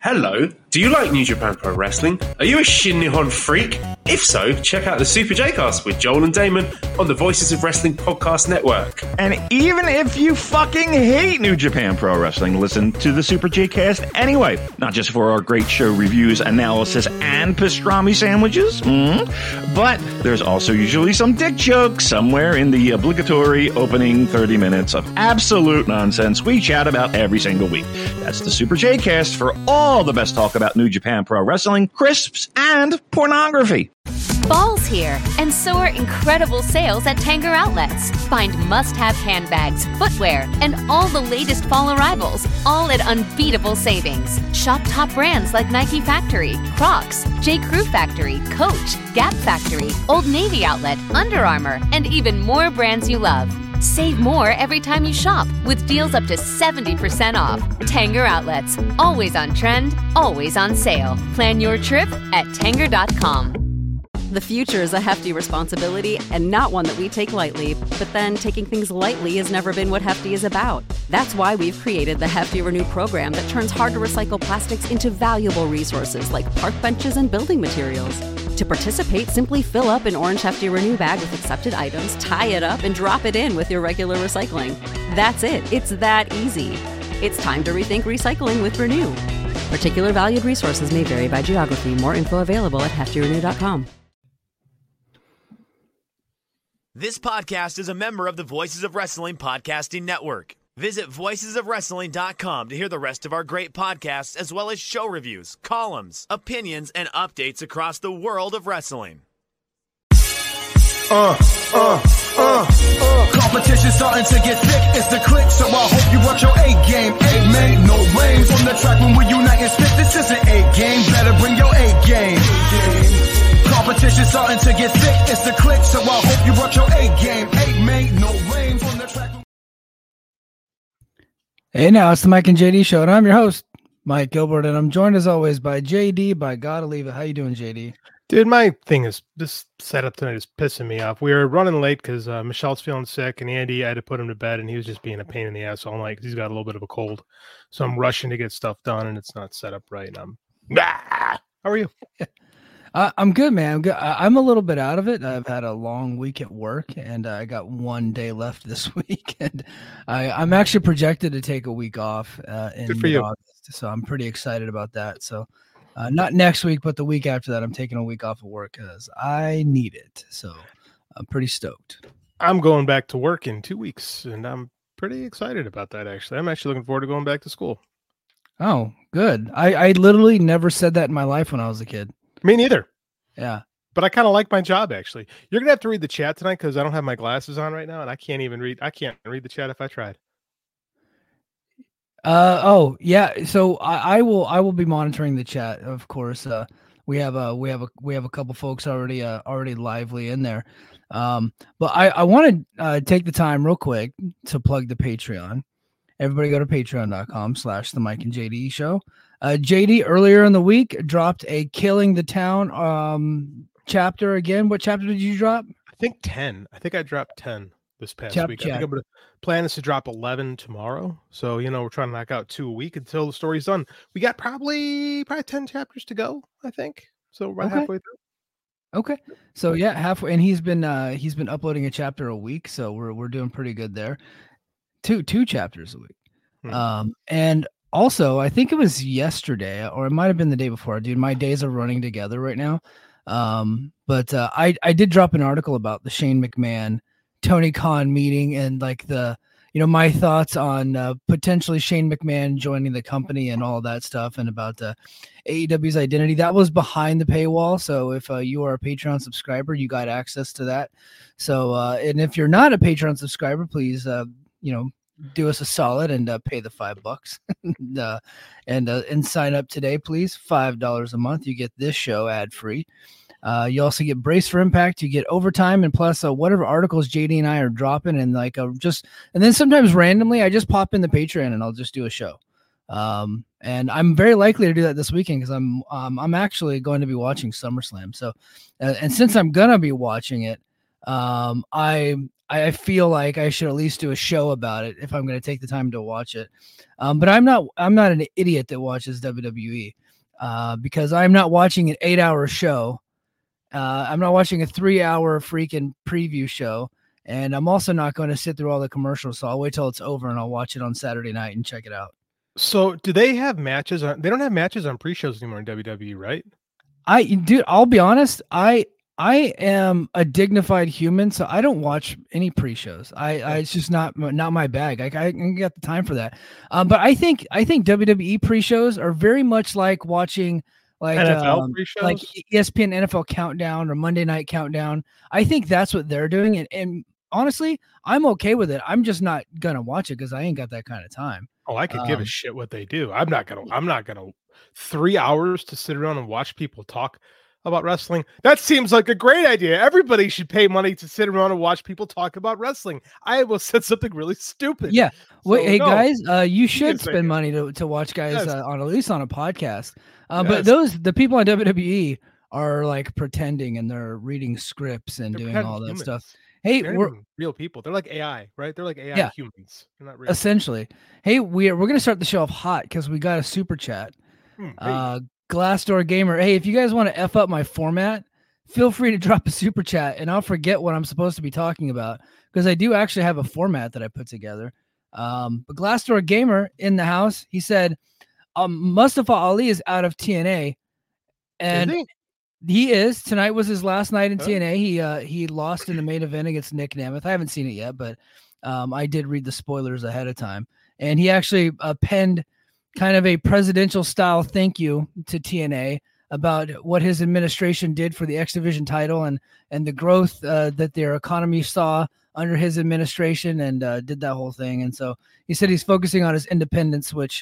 Hello, do you like New Japan Pro Wrestling? Are you a Shin Nihon freak? If so, check out the Super J-Cast with Joel and Damon on the Voices of Wrestling Podcast Network. And even if you fucking hate New Japan Pro Wrestling, listen to the Super J-Cast anyway. Not just for our great show reviews, analysis, and pastrami sandwiches, but there's also usually some dick jokes somewhere in the obligatory opening 30 minutes of absolute nonsense we chat about every single week. That's the Super J-Cast for all the best talk about New Japan Pro Wrestling, crisps, and pornography. Fall's here, and so are incredible sales at Tanger Outlets. Find must-have handbags, footwear, and all the latest fall arrivals, all at unbeatable savings. Shop top brands like Nike Factory, Crocs, J. Crew Factory, Coach, Gap Factory, Old Navy Outlet, Under Armour, and even more brands you love. Save more every time you shop with deals up to 70% off. Tanger Outlets, always on trend, always on sale. Plan your trip at Tanger.com. The future is a hefty responsibility and not one that we take lightly. But then taking things lightly has never been what Hefty is about. That's why we've created the Hefty Renew program that turns hard-to-recycle plastics into valuable resources like park benches and building materials. To participate, simply fill up an orange Hefty Renew bag with accepted items, tie it up, and drop it in with your regular recycling. That's it. It's that easy. It's time to rethink recycling with Renew. Particular valued resources may vary by geography. More info available at heftyrenew.com. This podcast is a member of the Voices of Wrestling Podcasting Network. Visit voicesofwrestling.com to hear the rest of our great podcasts, as well as show reviews, columns, opinions, and updates across the world of wrestling. Competition starting to get thick, it's the click, so I hope you watch your A-game. A-man, no rain from the track when we unite and spit. This is an A-game, better bring your A-game. Competition starting to get thick, it's the click, so I hope you watch your A-game. A-man, no rain from the track. Hey, now it's the Mike and JD show, and I'm your host, Mike Gilbert, and I'm joined as always by JD. By God, leave it. How you doing, JD? Dude, my thing is, this setup tonight is pissing me off. We were running late because Michelle's feeling sick, and Andy, I had to put him to bed, and he was just being a pain in the ass all night because he's got a little bit of a cold. So I'm rushing to get stuff done, and it's not set up right. And how are you? I'm good, man. I'm good. I'm a little bit out of it. I've had a long week at work, and I got one day left this week, and I'm actually projected to take a week off in mid-August, so I'm pretty excited about that. So not next week, but the week after that, I'm taking a week off of work because I need it. So I'm pretty stoked. I'm going back to work in 2 weeks, and I'm pretty excited about that, actually. I'm actually looking forward to going back to school. Oh, good. I literally never said that in my life when I was a kid. Me neither. Yeah. But I kind of like my job, actually. You're going to have to read the chat tonight because I don't have my glasses on right now, and I can't read the chat if I tried. Oh, yeah. So I will be monitoring the chat, of course. We have a couple folks already lively in there. But I want to take the time real quick to plug the Patreon. Everybody go to patreon.com/the Mike and JD show. JD earlier in the week dropped a Killing the Town chapter again. What chapter did you drop? I think 10. I think I dropped 10 this past week. I think I'm going to plan is to drop 11 tomorrow. So, we're trying to knock out 2 a week until the story's done. We got probably 10 chapters to go, I think. So halfway through. Okay. So yeah, halfway, and he's been uploading a chapter a week, so we're doing pretty good there. Two chapters a week. And also, I think it was yesterday, or it might have been the day before. Dude, my days are running together right now. But I did drop an article about the Shane McMahon Tony Khan meeting and like my thoughts on potentially Shane McMahon joining the company and all that stuff, and about AEW's identity. That was behind the paywall. So if you are a Patreon subscriber, you got access to that. So and if you're not a Patreon subscriber, please do us a solid and pay the $5 and sign up today, please. $5 a month. You get this show ad free. You also get Brace for Impact. You get overtime, and plus whatever articles JD and I are dropping, and and then sometimes randomly I just pop in the Patreon and I'll just do a show. And I'm very likely to do that this weekend because I'm actually going to be watching SummerSlam. So, and since I'm gonna be watching it, I I feel like I should at least do a show about it if I'm going to take the time to watch it. But I'm not an idiot that watches WWE because I'm not watching an 8-hour show. I'm not watching a 3-hour freaking preview show. And I'm also not going to sit through all the commercials. So I'll wait till it's over and I'll watch it on Saturday night and check it out. So do they have matches on? They don't have matches on pre-shows anymore in WWE, right? Dude, I'll be honest. I am a dignified human, so I don't watch any pre-shows. It's just not my bag. I can get the time for that. But I think WWE pre-shows are very much like watching like NFL pre-shows? Like ESPN NFL Countdown or Monday Night Countdown. I think that's what they're doing, and honestly, I'm okay with it. I'm just not gonna watch it because I ain't got that kind of time. Oh, I could give a shit what they do. I'm not gonna 3 hours to sit around and watch people talk about wrestling. That seems like a great idea. Everybody should pay money to sit around and watch people talk about wrestling. I almost said something really stupid. Yeah. Well, So, hey no. guys, you should Yes, I spend do. money to watch guys Yes. on at least on a podcast. But Yes. the people on WWE are like pretending and they're reading scripts and They're doing pretending all that humans. stuff. Hey, They're not we're even real people. They're like AI, right? They're like AI Yeah. humans. They're not real. essentially. Hey, we're gonna start the show off hot because we got a super chat. Hey. Glassdoor Gamer. Hey, if you guys want to F up my format, feel free to drop a super chat and I'll forget what I'm supposed to be talking about because I do actually have a format that I put together. But Glassdoor Gamer in the house, he said, Mustafa Ali is out of TNA. And Is he is. Tonight was his last night in Huh? TNA. He lost in the main event against Nick Nemeth. I haven't seen it yet, but I did read the spoilers ahead of time. And he actually penned kind of a presidential style thank you to TNA about what his administration did for the X Division title and the growth that their economy saw under his administration and did that whole thing. And so he said he's focusing on his independence, which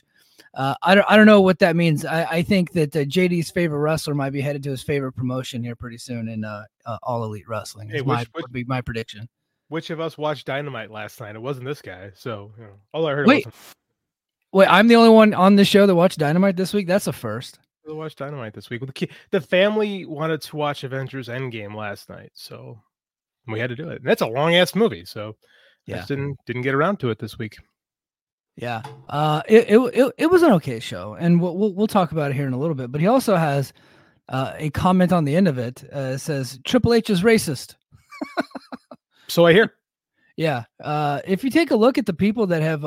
I don't know what that means. I think that JD's favorite wrestler might be headed to his favorite promotion here pretty soon in All Elite Wrestling. Hey, Would be my prediction. Which of us watched Dynamite last night? It wasn't this guy. So all I heard Wait. was Wait, I'm the only one on the show that watched Dynamite this week. That's a first. I watched Dynamite this week. The family wanted to watch Avengers Endgame last night, so we had to do it. And that's a long ass movie, so I just didn't get around to it this week. Yeah. It was an okay show, and we'll talk about it here in a little bit. But he also has a comment on the end of it. It says Triple H is racist. So I hear. Yeah. If you take a look at the people that have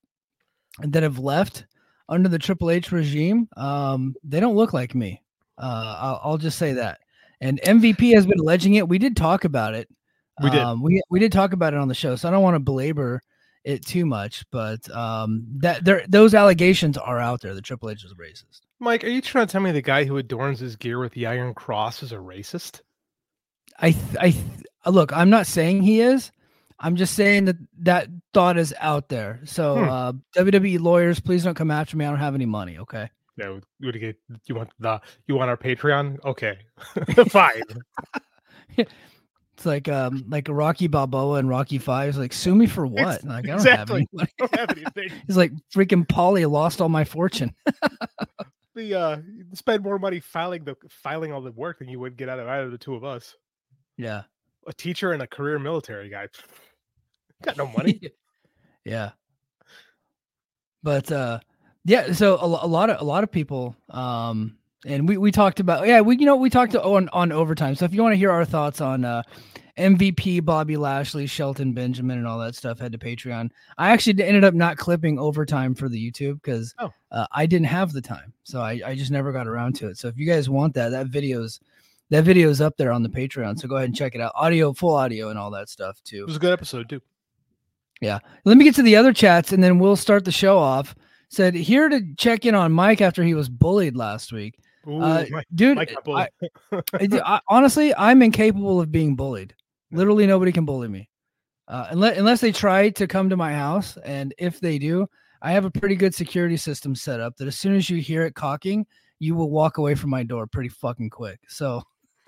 left under the Triple H regime, they don't look like me. I'll just say that. And MVP has been alleging it. We did talk about it. We did. We did talk about it on the show, so I don't want to belabor it too much. But those allegations are out there. The Triple H is racist. Mike, are you trying to tell me the guy who adorns his gear with the Iron Cross is a racist? Look, I'm not saying he is. I'm just saying that thought is out there. So WWE lawyers, please don't come after me. I don't have any money. Okay. No, you want our Patreon? Okay, fine. It's like Rocky Balboa and Rocky V. It's like, sue me for what? Like, I don't have any money. I don't have anything. He's like, freaking Paulie lost all my fortune. You spend more money filing all the work than you would get out of either of the two of us. Yeah. A teacher and a career military guy. Got no money. Yeah. But yeah, so a lot of people and we talked about we talked on overtime. So if you want to hear our thoughts on MVP, Bobby Lashley, Shelton Benjamin, and all that stuff, head to Patreon. I actually ended up not clipping overtime for the YouTube because I didn't have the time, so I just never got around to it. So if you guys want that video's up there on the Patreon. So go ahead and check it out. Full audio, and all that stuff too. It was a good episode too. Yeah. Let me get to the other chats and then we'll start the show off. Said here to check in on Mike after he was bullied last week. Ooh, Dude, Mike got bullied. honestly, I'm incapable of being bullied. Literally nobody can bully me. Unless they try to come to my house. And if they do, I have a pretty good security system set up that as soon as you hear it cocking, you will walk away from my door pretty fucking quick. So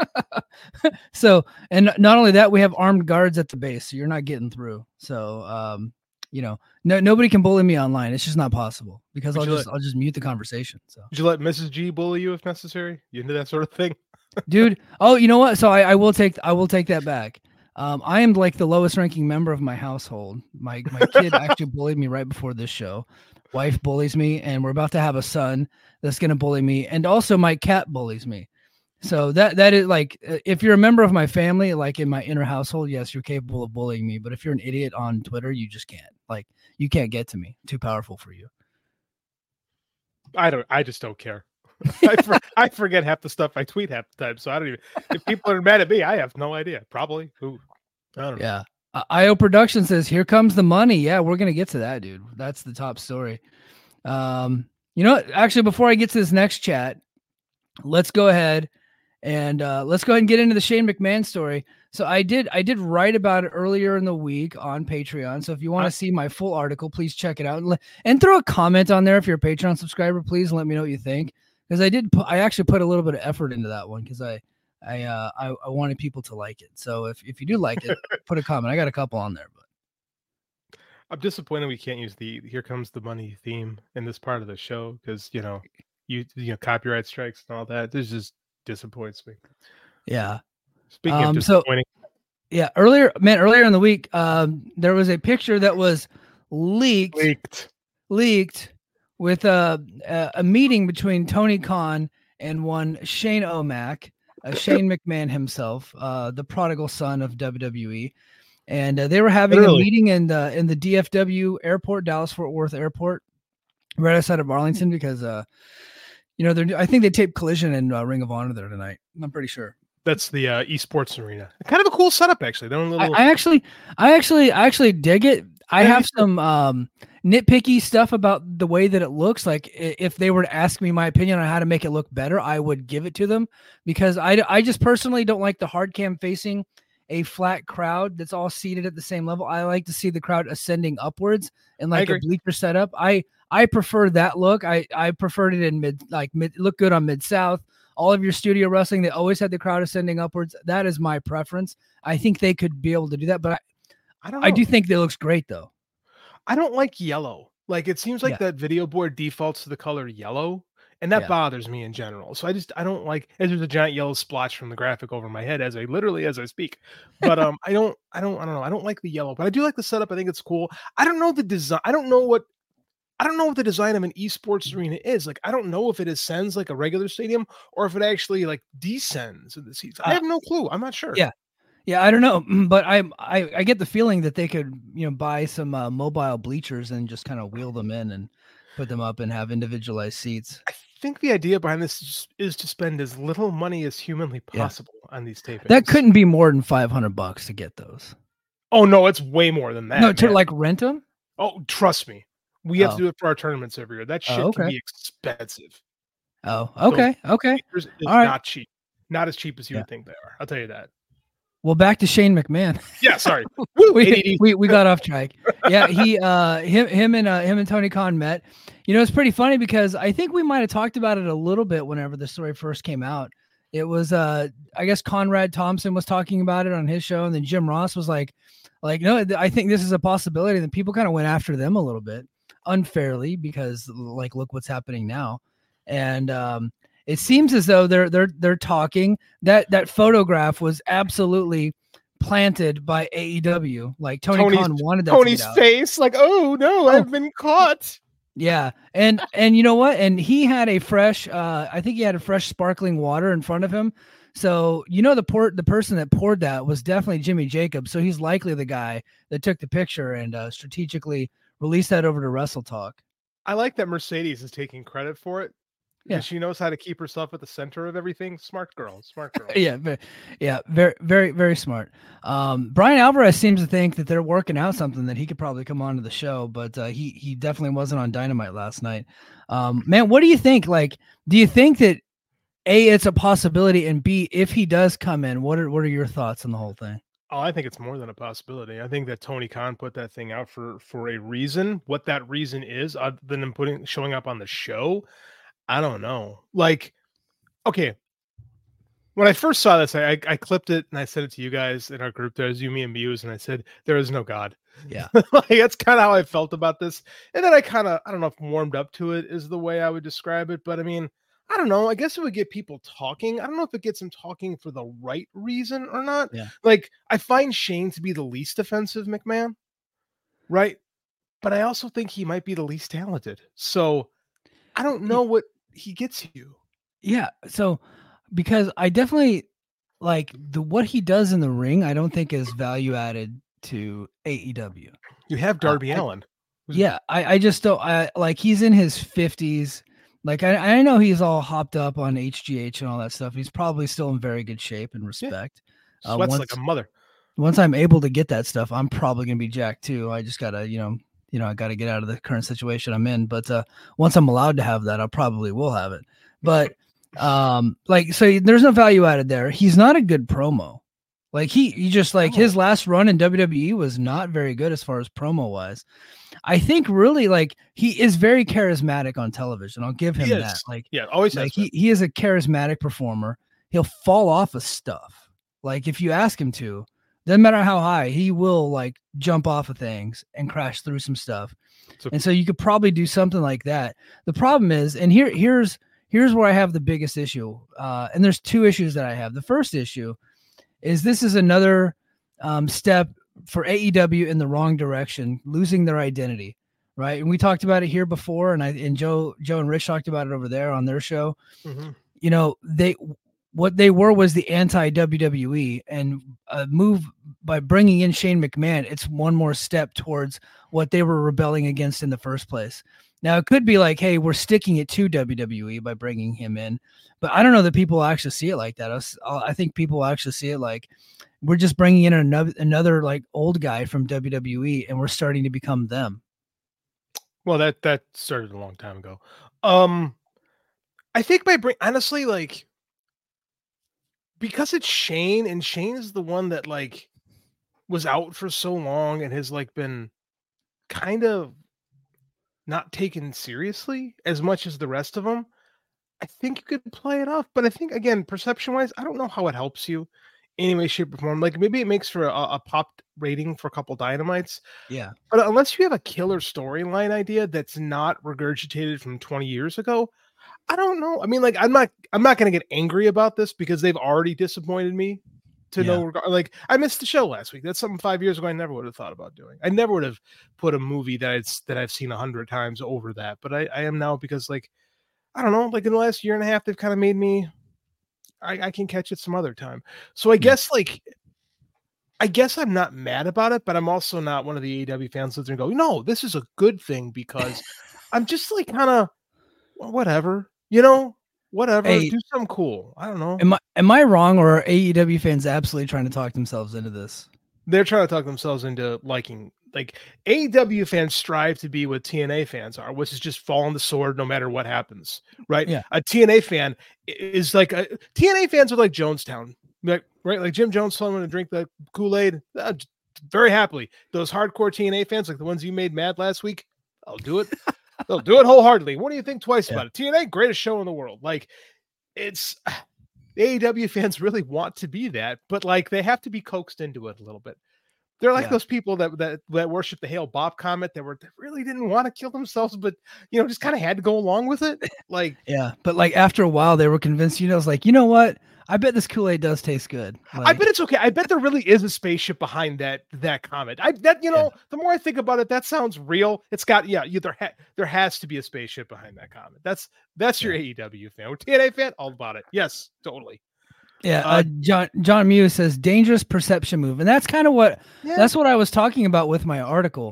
and not only that, we have armed guards at the base, so you're not getting through. So nobody can bully me online. It's just not possible because I'll just mute the conversation. So would you let Mrs. G bully you if necessary? You into that sort of thing? Dude, oh, you know what? So I will take that back. I am like the lowest ranking member of my household. My kid actually bullied me right before this show. Wife bullies me, and we're about to have a son that's going to bully me. And also my cat bullies me. So that is like, if you're a member of my family, like in my inner household, yes, you're capable of bullying me. But if you're an idiot on Twitter, you just can't. Like, you can't get to me. Too powerful for you. I just don't care. I forget half the stuff I tweet half the time. So I don't even, if people are mad at me, I have no idea. Probably. Who? I don't know. Yeah. IO Production says, here comes the money. Yeah, we're going to get to that, dude. That's the top story. You know what? Actually, before I get to this next chat, let's go ahead and get into the Shane McMahon story. So I did write about it earlier in the week on Patreon. So if you want to see my full article, please check it out and throw a comment on there. If you're a Patreon subscriber, please let me know what you think. Because I actually put a little bit of effort into that one because I wanted people to like it. So if you do like it, put a comment. I got a couple on there, but I'm disappointed we can't use the "Here Comes the Money" theme in this part of the show because you know copyright strikes and all that. This just disappoints me. Yeah. Speaking of disappointing, yeah, earlier in the week, there was a picture that was leaked with a meeting between Tony Khan and one Shane O'Mac, Shane McMahon himself, the prodigal son of WWE, and they were having a meeting in the DFW airport, Dallas Fort Worth Airport, right outside of Arlington, because I think they taped Collision and Ring of Honor there tonight. I'm pretty sure. That's the esports arena. Kind of a cool setup, actually. I actually dig it. I have some nitpicky stuff about the way that it looks. Like if they were to ask me my opinion on how to make it look better, I would give it to them because I just personally don't like the hard cam facing a flat crowd that's all seated at the same level. I like to see the crowd ascending upwards and like a bleacher setup. I prefer that look. I preferred it in mid, look good on Mid-South. All of your studio wrestling, they always had the crowd ascending upwards. That is my preference. I think they could be able to do that, but I don't know. I do think that looks great though. I don't like yellow. Like it seems like that video board defaults to the color yellow, and that bothers me in general. So I don't like. There's a giant yellow splotch from the graphic over my head as I speak. But I don't know. I don't like the yellow, but I do like the setup. I think it's cool. I don't know the design. I don't know what the design of an esports arena is. Like, I don't know if it ascends like a regular stadium or if it actually like descends in the seats. I have no clue. I'm not sure. Yeah, I don't know, but I get the feeling that they could, buy some mobile bleachers and just kind of wheel them in and put them up and have individualized seats. I think the idea behind this is to spend as little money as humanly possible on these tapings. That couldn't be more than $500 to get those. Oh no, it's way more than that. No, to like rent them? Oh, trust me. We have to do it for our tournaments every year. That shit can be expensive. Oh, okay. So Okay. It's not cheap. Not as cheap as you would think they are. I'll tell you that. Well, back to Shane McMahon. Yeah, sorry. we got off track. Yeah, him and Tony Khan met. It's pretty funny because I think we might have talked about it a little bit whenever the story first came out. It was I guess Conrad Thompson was talking about it on his show, and then Jim Ross was like, no, I think this is a possibility. And people kind of went after them a little bit unfairly because like look what's happening now. And it seems as though they're talking. That photograph was absolutely planted by AEW. Like Tony Khan wanted that. Tony's face, like, oh no, I've been caught. Yeah, and you know what? And he had a fresh, I think he had a fresh sparkling water in front of him. So the person that poured that was definitely Jimmy Jacobs. So he's likely the guy that took the picture and strategically released that over to Wrestle Talk. I like that Mercedes is taking credit for it. Yeah, she knows how to keep herself at the center of everything. Smart girl. Yeah, very, very, very smart. Brian Alvarez seems to think that they're working out something that he could probably come onto the show, but he definitely wasn't on Dynamite last night. Man, what do you think? Like, do you think that A, it's a possibility, and B, if he does come in, what are your thoughts on the whole thing? Oh, I think it's more than a possibility. I think that Tony Khan put that thing out for a reason. What that reason is, other than him showing up on the show, I don't know. Like, okay, when I first saw this, I clipped it and I sent it to you guys in our group. There's You, Me, and Muse, and I said, there is no God. Yeah. Like, that's kind of how I felt about this. And then I don't know if warmed up to it is the way I would describe it. But I mean, I don't know. I guess it would get people talking. I don't know if it gets them talking for the right reason or not. Yeah. Like, I find Shane to be the least offensive McMahon, right? But I also think he might be the least talented. So I don't know what he gets you. Yeah. So because I definitely like what he does in the ring, I don't think is value added to AEW. You have Darby Allin. I just don't. I like he's in his 50s. Like I know he's all hopped up on HGH and all that stuff. He's probably still in very good shape and respect. Yeah. Sweats like a mother. Once I'm able to get that stuff, I'm probably gonna be jacked too. I just gotta, I gotta get out of the current situation I'm in. But once I'm allowed to have that, I probably will have it. But so there's no value added there. He's not a good promo. Like he just like his last run in WWE was not very good as far as promo wise. I think really like he is very charismatic on television. I'll give him that. Like, always like he is a charismatic performer. He'll fall off of stuff. Like if you ask him to, doesn't matter how high, he will like jump off of things and crash through some stuff. And so you could probably do something like that. The problem is, and here's where I have the biggest issue. And there's two issues that I have. The first issue is this is another step for AEW in the wrong direction, losing their identity, right? And we talked about it here before, and Joe and Rich talked about it over there on their show. Mm-hmm. What they were was the anti-WWE, and a move by bringing in Shane McMahon, it's one more step towards what they were rebelling against in the first place. Now, it could be like, hey, we're sticking it to WWE by bringing him in, but I don't know that people actually see it like that. I think people actually see it like we're just bringing in another like old guy from WWE, and we're starting to become them. Well, that started a long time ago. I think honestly, like, because it's Shane, and Shane is the one that like was out for so long and has like been kind of not taken seriously as much as the rest of them. I think you could play it off, but I think again, perception wise, I don't know how it helps you any way, shape, or form. Like maybe it makes for a popped rating for a couple Dynamites. Yeah. But unless you have a killer storyline idea that's not regurgitated from 20 years ago, I don't know. I mean, like I'm not going to get angry about this because they've already disappointed me to no regard. Like I missed the show last week. That's something 5 years ago I never would have thought about doing. I never would have put a movie that I've seen 100 times over that. But I am now because like, I don't know, like in the last year and a half, they've kind of made me, I can catch it some other time. So I guess I'm not mad about it, but I'm also not one of the AEW fans that go, no, this is a good thing, because I'm just like kind of whatever, whatever. Hey, do something cool. I don't know. Am I wrong, or are AEW fans absolutely trying to talk themselves into this? They're trying to talk themselves into liking. Like AEW fans strive to be what TNA fans are, which is just fall on the sword no matter what happens, right? Yeah. A TNA fan is like TNA fans are like Jonestown, right? Like Jim Jones telling them to drink the Kool-Aid very happily. Those hardcore TNA fans, like the ones you made mad last week, I'll do it. They'll do it wholeheartedly. What do you think twice about it? TNA, greatest show in the world. Like it's the AEW fans really want to be that, but like they have to be coaxed into it a little bit. They're like those people that worship the Hail Bob comment that really didn't want to kill themselves, but just kind of had to go along with it. Like, yeah, but like after a while, they were convinced. It's like, you know what? I bet this Kool-Aid does taste good. Like, I bet it's okay. I bet there really is a spaceship behind that comment. The more I think about it, that sounds real. It's got there has to be a spaceship behind that comment. That's your AEW fan. We're TNA fan, all about it. Yes, totally. Yeah, John Mew says dangerous perception move, and that's kind of that's what I was talking about with my article.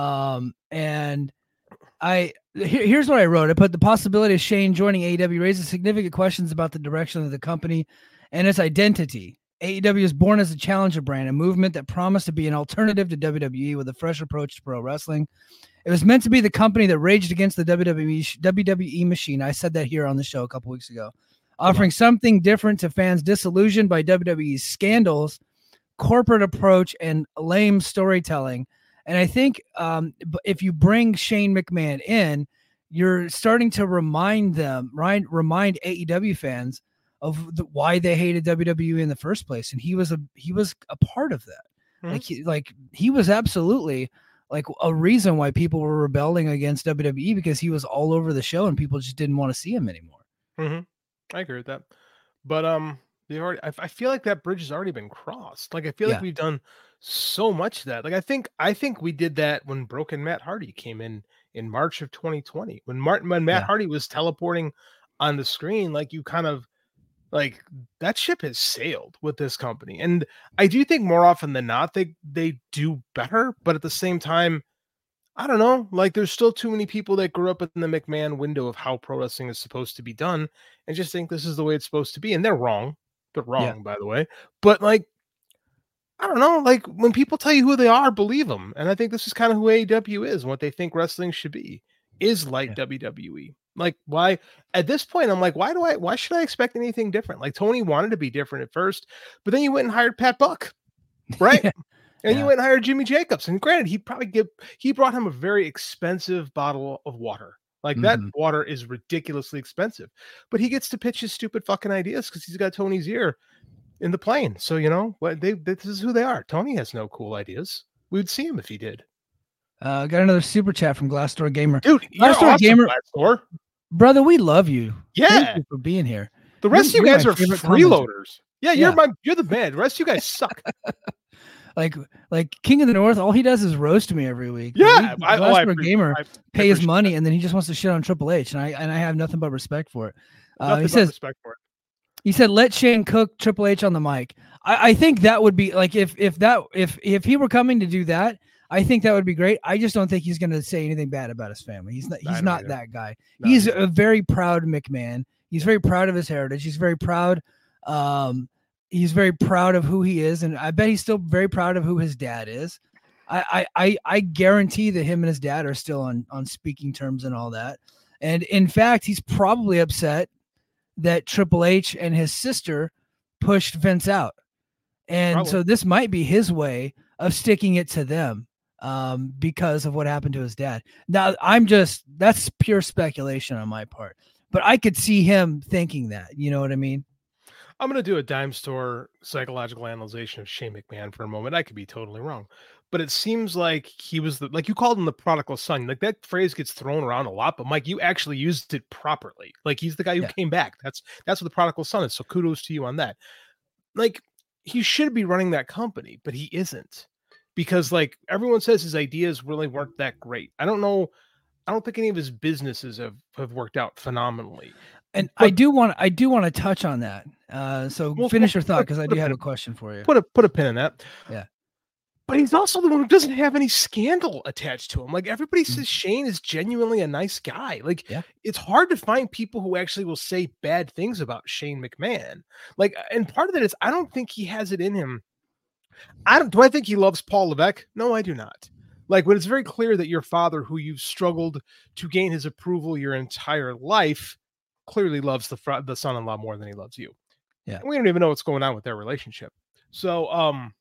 And here's what I wrote. I put the possibility of Shane joining AEW raises significant questions about the direction of the company and its identity. AEW is born as a challenger brand, a movement that promised to be an alternative to WWE with a fresh approach to pro wrestling. It was meant to be the company that raged against the WWE machine. I said that here on the show a couple weeks ago. Offering something different to fans disillusioned by WWE's scandals, corporate approach, and lame storytelling. And I think if you bring Shane McMahon in, you're starting to remind AEW fans of why they hated WWE in the first place. And he was a part of that. Mm-hmm. He was absolutely like a reason why people were rebelling against WWE, because he was all over the show and people just didn't want to see him anymore. I agree with that. But they already. I feel like that bridge has already been crossed. Like I feel like we've done so much of that. Like I think we did that when Broken Matt Hardy came in March of 2020 when Matt Hardy was teleporting on the screen. Like you kind of like that ship has sailed with this company, and I do think more often than not they do better. But at the same time, I don't know. Like, there's still too many people that grew up in the McMahon window of how pro wrestling is supposed to be done, and just think this is the way it's supposed to be. And they're wrong. They're wrong, by the way. But like, I don't know. Like, when people tell you who they are, believe them. And I think this is kind of who AEW is, and what they think wrestling should be is like WWE. Like, why at this point I'm like, why should I expect anything different? Like, Tony wanted to be different at first, but then you went and hired Pat Buck, right? And you went and hired Jimmy Jacobs. And granted, he brought him a very expensive bottle of water. Like that water is ridiculously expensive, but he gets to pitch his stupid fucking ideas because he's got Tony's ear in the plane. So, you know what, this is who they are. Tony has no cool ideas. We would see him if he did. Got another super chat from Glassdoor Gamer. Dude, Glassdoor awesome, Gamer. Glassdoor. Brother, we love you. Yeah. Thank you for being here. The rest of you guys are freeloaders. Yeah, you're the man. The rest of you guys suck. Like King of the North, all he does is roast me every week. Yeah, Glassdoor Gamer pay his money, and then he just wants to shit on Triple H, and I have nothing but respect for it. He said, "Let Shane cook Triple H on the mic." I think that would be like if he were coming to do that, I think that would be great. I just don't think he's going to say anything bad about his family. He's not that guy. He's a very proud McMahon. He's very proud of his heritage. He's very proud. He's very proud of who he is, and I bet he's still very proud of who his dad is. I guarantee that him and his dad are still on speaking terms and all that. And in fact, he's probably upset that Triple H and his sister pushed Vince out. And so this might be his way of sticking it to them because of what happened to his dad. Now, that's pure speculation on my part, but I could see him thinking that, you know what I mean? I'm going to do a dime store psychological analysis of Shane McMahon for a moment. I could be totally wrong, but it seems like he was like you called him the prodigal son. Like that phrase gets thrown around a lot, but Mike, you actually used it properly. Like he's the guy who came back. That's what the prodigal son is. So kudos to you on that. Like he should be running that company, but he isn't because like everyone says his ideas really weren't that great. I don't know. I don't think any of his businesses have worked out phenomenally. And I do want to touch on that. So finish your thought because I do have a question for you. Put a pin in that. Yeah. But he's also the one who doesn't have any scandal attached to him. Like everybody says Shane is genuinely a nice guy. Like it's hard to find people who actually will say bad things about Shane McMahon. Like, and part of that is I don't think he has it in him. Do I think he loves Paul Levesque? No, I do not. Like when it's very clear that your father, who you've struggled to gain his approval your entire life, clearly loves the son-in-law more than he loves you. Yeah. And we don't even know what's going on with their relationship. So, I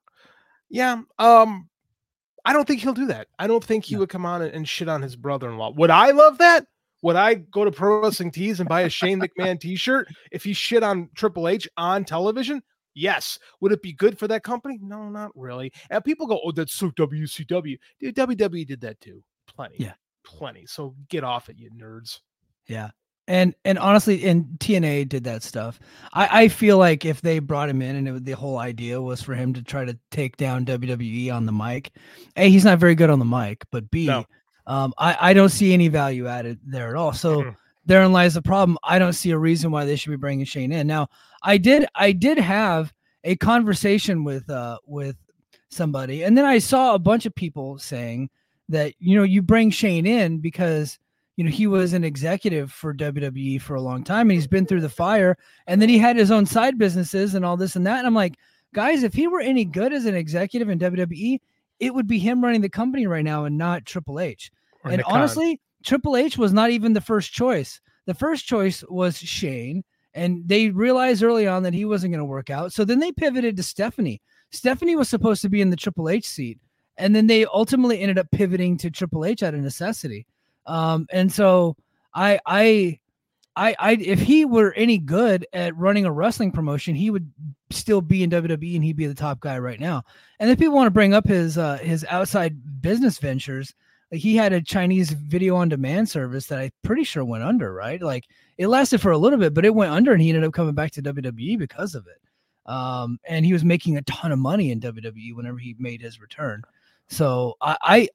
don't think he'll do that. I don't think he would come on and shit on his brother-in-law. Would I love that? Would I go to Pro Wrestling Tees and buy a Shane McMahon t-shirt if he shit on Triple H on television? Yes. Would it be good for that company? No, not really. And people go, oh, that's so WCW. Dude, WWE did that too. Plenty. Yeah. Plenty. So get off it, you nerds. Yeah. And honestly, and TNA did that stuff. I feel like if they brought him in and the whole idea was for him to try to take down WWE on the mic, A, he's not very good on the mic, but B, I don't see any value added there at all. So therein lies the problem. I don't see a reason why they should be bringing Shane in. Now, I did have a conversation with somebody, and then I saw a bunch of people saying that, you know, you bring Shane in because, you know, he was an executive for WWE for a long time and he's been through the fire, and then he had his own side businesses and all this and that. And I'm like, guys, if he were any good as an executive in WWE, it would be him running the company right now and not Triple H. And honestly, Triple H was not even the first choice. The first choice was Shane, and they realized early on that he wasn't going to work out. So then they pivoted to Stephanie. Stephanie was supposed to be in the Triple H seat, and then they ultimately ended up pivoting to Triple H out of necessity. And so I if he were any good at running a wrestling promotion, he would still be in WWE and he'd be the top guy right now. And if people want to bring up his outside business ventures, Like he had a Chinese video on demand service that I'm pretty sure went under, right? Like it lasted for a little bit, but it went under and he ended up coming back to WWE because of it. And he was making a ton of money in WWE whenever he made his return. So I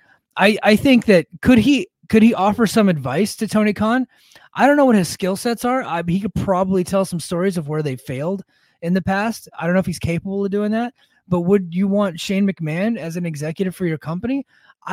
think that could he offer some advice to Tony Khan? I don't know what his skill sets are. He could probably tell some stories of where they failed in the past. I don't know if he's capable of doing that, but would you want Shane McMahon as an executive for your company?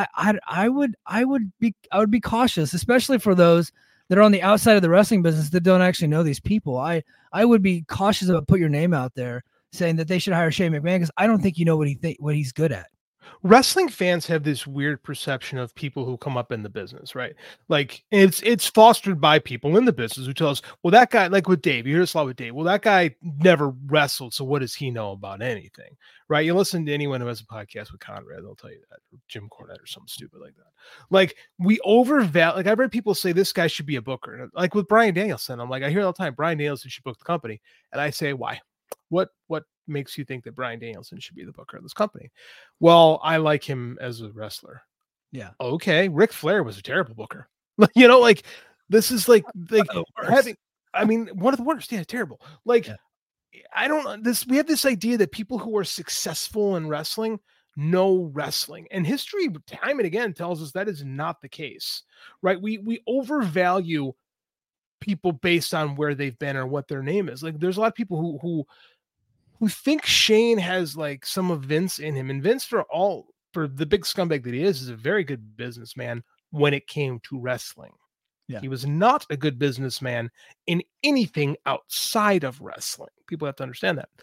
I would be cautious, especially for those that are on the outside of the wrestling business that don't actually know these people. I would be cautious about put your name out there saying that they should hire Shane McMahon because I don't think you know what he's good at. Wrestling fans have this weird perception of people who come up in the business, right? Like it's fostered by people in the business who tell us, well, that guy, like with Dave, you hear this a lot with Dave. Well, that guy never wrestled, so what does he know about anything, right? You listen to anyone who has a podcast with Conrad, they'll tell you that, or Jim Cornette or something stupid like that. Like we overvalue. Like I've heard people say this guy should be a booker. Like with Bryan Danielson, I'm like, I hear all the time, Bryan Danielson should book the company, and I say, why? What makes you think that Bryan Danielson should be the booker of this company? Well, I like him as a wrestler. Yeah. Okay. Ric Flair was a terrible booker. You know, like this is like having, I mean, one of the worst. Yeah. Terrible. Like, yeah. We have this idea that people who are successful in wrestling know wrestling, and history time and again tells us that is not the case, right? We overvalue people based on where they've been or what their name is. Like there's a lot of people who think Shane has like some of Vince in him, and Vince for the big scumbag that he is a very good businessman when it came to wrestling. Yeah. He was not a good businessman in anything outside of wrestling. People have to understand that.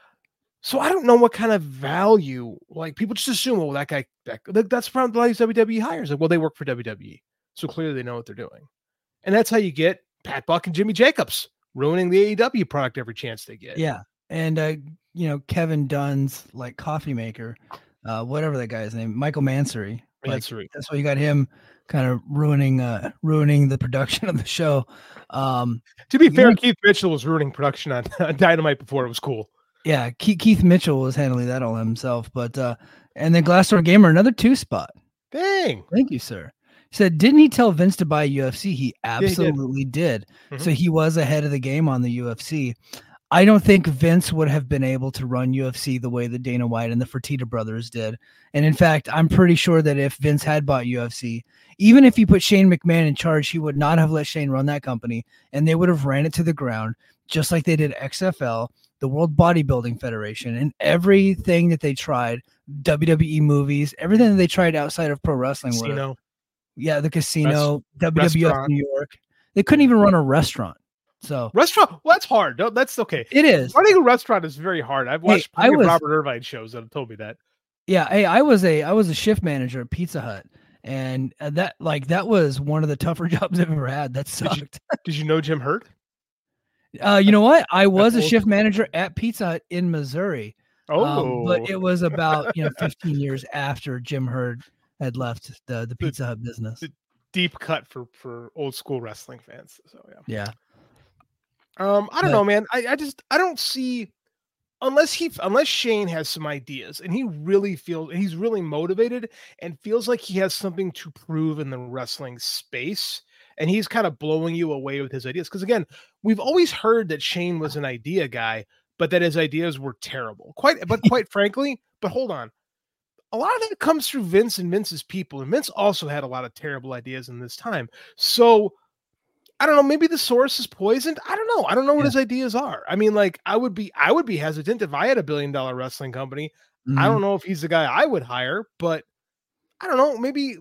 So I don't know what kind of value, like people just assume, well, that guy, that's probably a lot of WWE hires. Like, well, they work for WWE. So clearly they know what they're doing. And that's how you get Pat Buck and Jimmy Jacobs ruining the AEW product every chance they get. Yeah. And, Kevin Dunn's like coffee maker, whatever that guy's name, Michael Mansory. Like, that's why you got him kind of ruining the production of the show. To be fair, Keith Mitchell was ruining production on Dynamite before it was cool. Yeah. Keith Mitchell was handling that all himself, but, and then Glassdoor Gamer, another 2 spot. Dang. Thank you, sir. He said, didn't he tell Vince to buy UFC? He absolutely did. Mm-hmm. So he was ahead of the game on the UFC. I don't think Vince would have been able to run UFC the way that Dana White and the Fertitta brothers did. And in fact, I'm pretty sure that if Vince had bought UFC, even if he put Shane McMahon in charge, he would not have let Shane run that company, and they would have ran it to the ground, just like they did XFL, the World Bodybuilding Federation, and everything that they tried, WWE movies, everything that they tried outside of pro wrestling. Casino. Yeah, the casino, WWF New York. They couldn't even run a restaurant. So restaurant, well, that's hard. No, that's okay. It is. Running a restaurant is very hard. I've watched Robert Irvine shows that have told me that. Yeah, hey, I was a shift manager at Pizza Hut, and that was one of the tougher jobs I've ever had. That sucked. Did you know Jim Hurt? You know what? I was a shift manager at Pizza Hut in Missouri. But it was about 15 years after Jim Hurt had left the Pizza Hut business. The deep cut for old school wrestling fans. So yeah. I don't know, man. I don't see, unless Shane has some ideas and he really feels he's really motivated and feels like he has something to prove in the wrestling space, and he's kind of blowing you away with his ideas. Because again, we've always heard that Shane was an idea guy, but that his ideas were terrible. Quite frankly, but hold on. A lot of that comes through Vince and Vince's people, and Vince also had a lot of terrible ideas in this time. So I don't know. Maybe the source is poisoned. I don't know. I don't know what his ideas are. I mean, like I would be hesitant if I had $1 billion wrestling company. Mm-hmm. I don't know if he's the guy I would hire, but I don't know. Maybe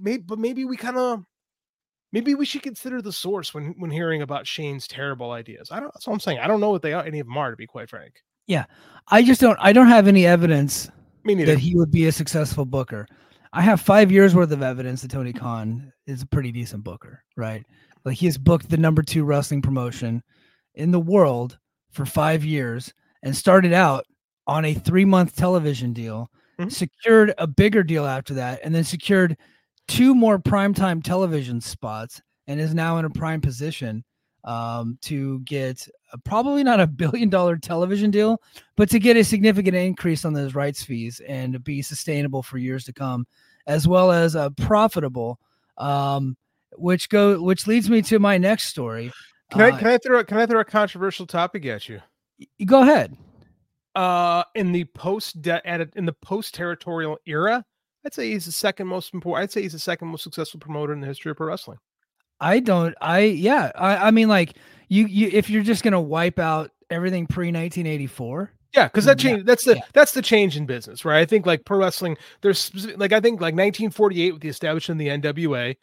we should consider the source when hearing about Shane's terrible ideas. That's what I'm saying. I don't know what any of them are, to be quite frank. Yeah, I don't have any evidence Me neither. that he would be a successful booker. I have 5 years worth of evidence that Tony Khan is a pretty decent booker, right? Like he has booked the number 2 wrestling promotion in the world for 5 years and started out on a 3-month television deal, secured a bigger deal after that, and then secured 2 more primetime television spots, and is now in a prime position to get probably not $1 billion television deal, but to get a significant increase on those rights fees and be sustainable for years to come. as well as profitable. Which leads me to my next story. Can I throw a controversial topic at you? Go ahead. In the post-territorial era, I'd say he's the second most important. I'd say he's the second most successful promoter in the history of pro wrestling. I mean, like you if you're just gonna wipe out everything pre-1984. Yeah, because that change. That's the change in business, right? I think like pro wrestling. There's like I think like 1948 with the establishment of the NWA,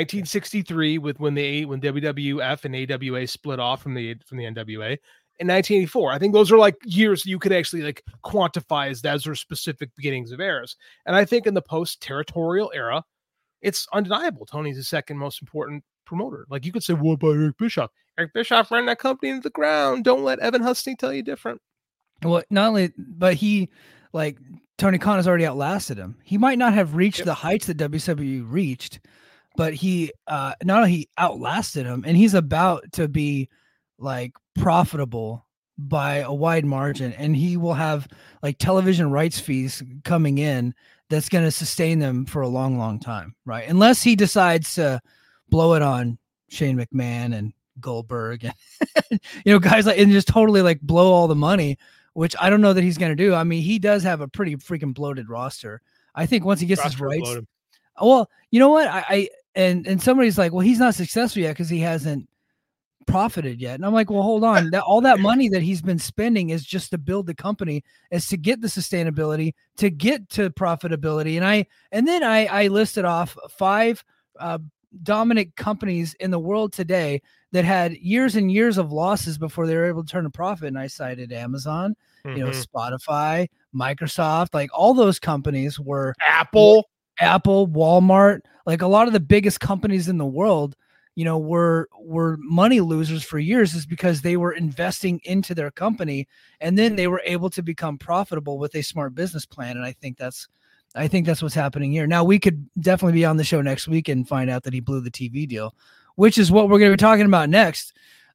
1963 with when WWF and AWA split off from the NWA, and 1984. I think those are like years you could actually like quantify as those are specific beginnings of eras. And I think in the post-territorial era, it's undeniable. Tony's the second most important promoter. Like you could say, what about Eric Bischoff? Eric Bischoff ran that company into the ground. Don't let Evan Husting tell you different. Well, not only, but he, like, Tony Khan has already outlasted him. He might not have reached the heights that WWE reached, but he not only he outlasted him, and he's about to be like profitable by a wide margin, and he will have like television rights fees coming in that's going to sustain them for a long, long time, right? Unless he decides to blow it on Shane McMahon and Goldberg and guys like, and just totally like blow all the money, which I don't know that he's going to do. I mean, he does have a pretty freaking bloated roster. I think once he gets his rights, well, you know what? And somebody's like, well, he's not successful yet because he hasn't profited yet. And I'm like, well, hold on. All that money that he's been spending is just to build the company, is to get the sustainability, to get to profitability. And then I listed off 5 dominant companies in the world today that had years and years of losses before they were able to turn a profit. And I cited Amazon, Spotify, Microsoft, like all those companies were Apple, Walmart, like a lot of the biggest companies in the world, were money losers for years, is because they were investing into their company and then they were able to become profitable with a smart business plan. And I think that's what's happening here. Now, we could definitely be on the show next week and find out that he blew the TV deal, which is what we're going to be talking about next.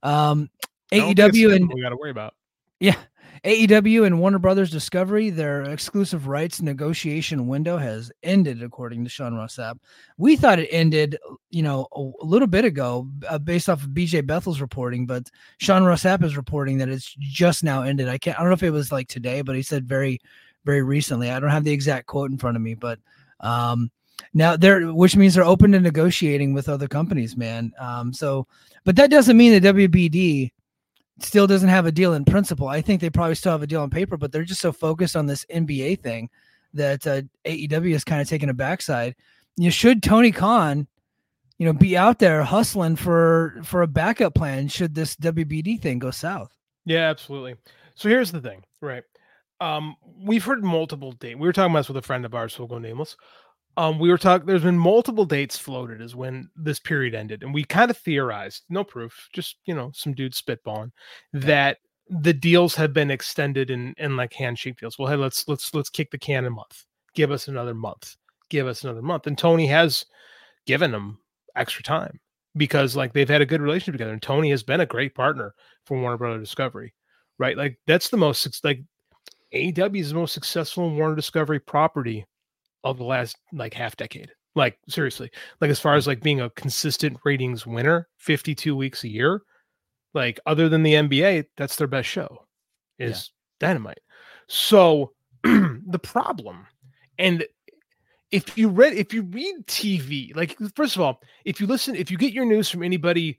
AEW and we got to worry about. Yeah. AEW and Warner Brothers Discovery, their exclusive rights negotiation window has ended, according to Sean Ross Sapp. We thought it ended, a little bit ago, based off of BJ Bethel's reporting, but Sean Ross Sapp is reporting that it's just now ended. I don't know if it was like today, but he said very, very recently. I don't have the exact quote in front of me, but now which means they're open to negotiating with other companies, man. But that doesn't mean that WBD still doesn't have a deal in principle. I think they probably still have a deal on paper, but they're just so focused on this NBA thing that AEW is kind of taking a backside. Should Tony Khan, be out there hustling for a backup plan should this WBD thing go south? Yeah, absolutely. So here's the thing, right? We've heard multiple dates. We were talking about this with a friend of ours, so we'll go nameless. There's been multiple dates floated as when this period ended, and we kind of theorized, no proof, just some dude spitballing, that the deals have been extended in like handshake deals. Well, hey, let's kick the can a month. Give us another month. And Tony has given them extra time because like they've had a good relationship together, and Tony has been a great partner for Warner Brothers Discovery, right? Like that's the most like AEW is the most successful Warner Discovery property of the last like half decade. Like seriously, like as far as like being a consistent ratings winner 52 weeks a year, like other than the NBA, that's their best show is Dynamite. So the problem, and if you read TV, like first of all, if you get your news from anybody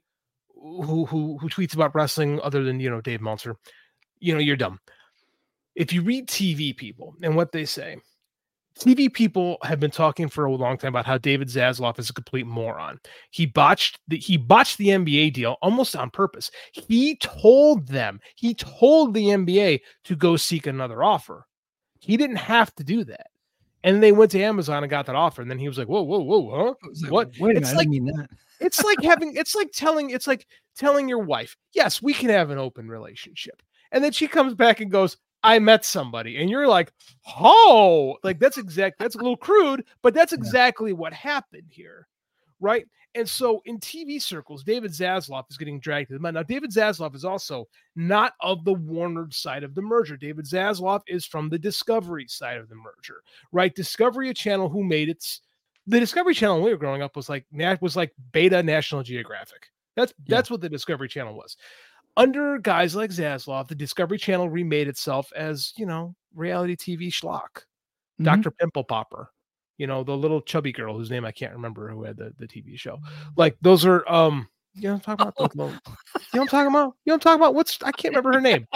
who tweets about wrestling other than Dave Meltzer, you're dumb. If you read TV people and what they say, TV people have been talking for a long time about how David Zaslav is a complete moron. He botched the NBA deal almost on purpose. He told the NBA to go seek another offer. He didn't have to do that. And they went to Amazon and got that offer. And then he was like, whoa, huh? Like, what? Wait a minute, I didn't mean that. It's like telling your wife, yes, we can have an open relationship. And then she comes back and goes, I met somebody, and you're like, oh, like that's a little crude, but that's exactly what happened here, right? And so in TV circles, David Zaslav is getting dragged to the mud. Now, David Zaslav is also not of the Warner side of the merger. David Zaslav is from the Discovery side of the merger, right? Discovery, a channel who made its the Discovery Channel when we were growing up was like beta National Geographic. That's what the Discovery Channel was. Under guys like Zaslav, the Discovery Channel remade itself as, reality TV schlock. Dr. Pimple Popper, the little chubby girl whose name I can't remember who had the TV show. Like those are you know what I'm talking about? You know what I'm talking about? You know what I'm talking about? I can't remember her name.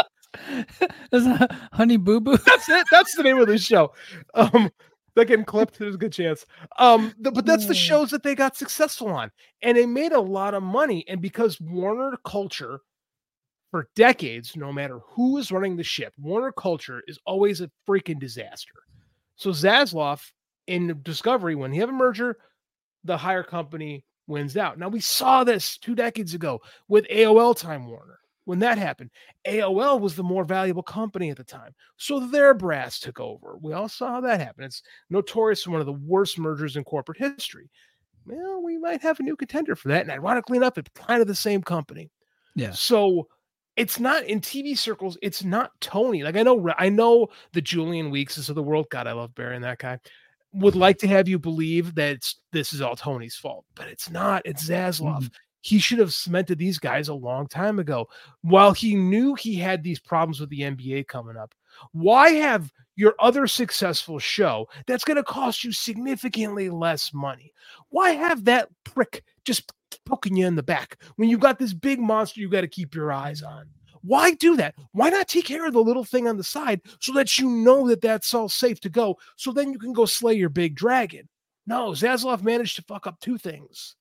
Is that Honey Boo Boo? That's it. That's the name of this show. They're getting clipped. There's a good chance. But that's the shows that they got successful on. And they made a lot of money. And because Warner Culture, for decades, no matter who is running the ship, Warner Culture is always a freaking disaster. So Zaslav in Discovery, when you have a merger, the higher company wins out. Now, we saw this 2 decades ago with AOL Time Warner. When that happened, AOL was the more valuable company at the time. So their brass took over. We all saw how that happened. It's notorious for one of the worst mergers in corporate history. Well, we might have a new contender for that. And ironically enough, it's kind of the same company. Yeah. So it's not in TV circles. It's not Tony. Like I know the Julian Weekses of the world. God, I love burying that guy. Would like to have you believe that this is all Tony's fault, but it's not. It's Zaslav. He should have cemented these guys a long time ago. While he knew he had these problems with the NBA coming up, why have your other successful show that's going to cost you significantly less money? Why have that prick just poking you in the back when you've got this big monster you got to keep your eyes on? Why do that? Why not take care of the little thing on the side so that you know that that's all safe to go, so then you can go slay your big dragon? No, Zaslav managed to fuck up 2 things.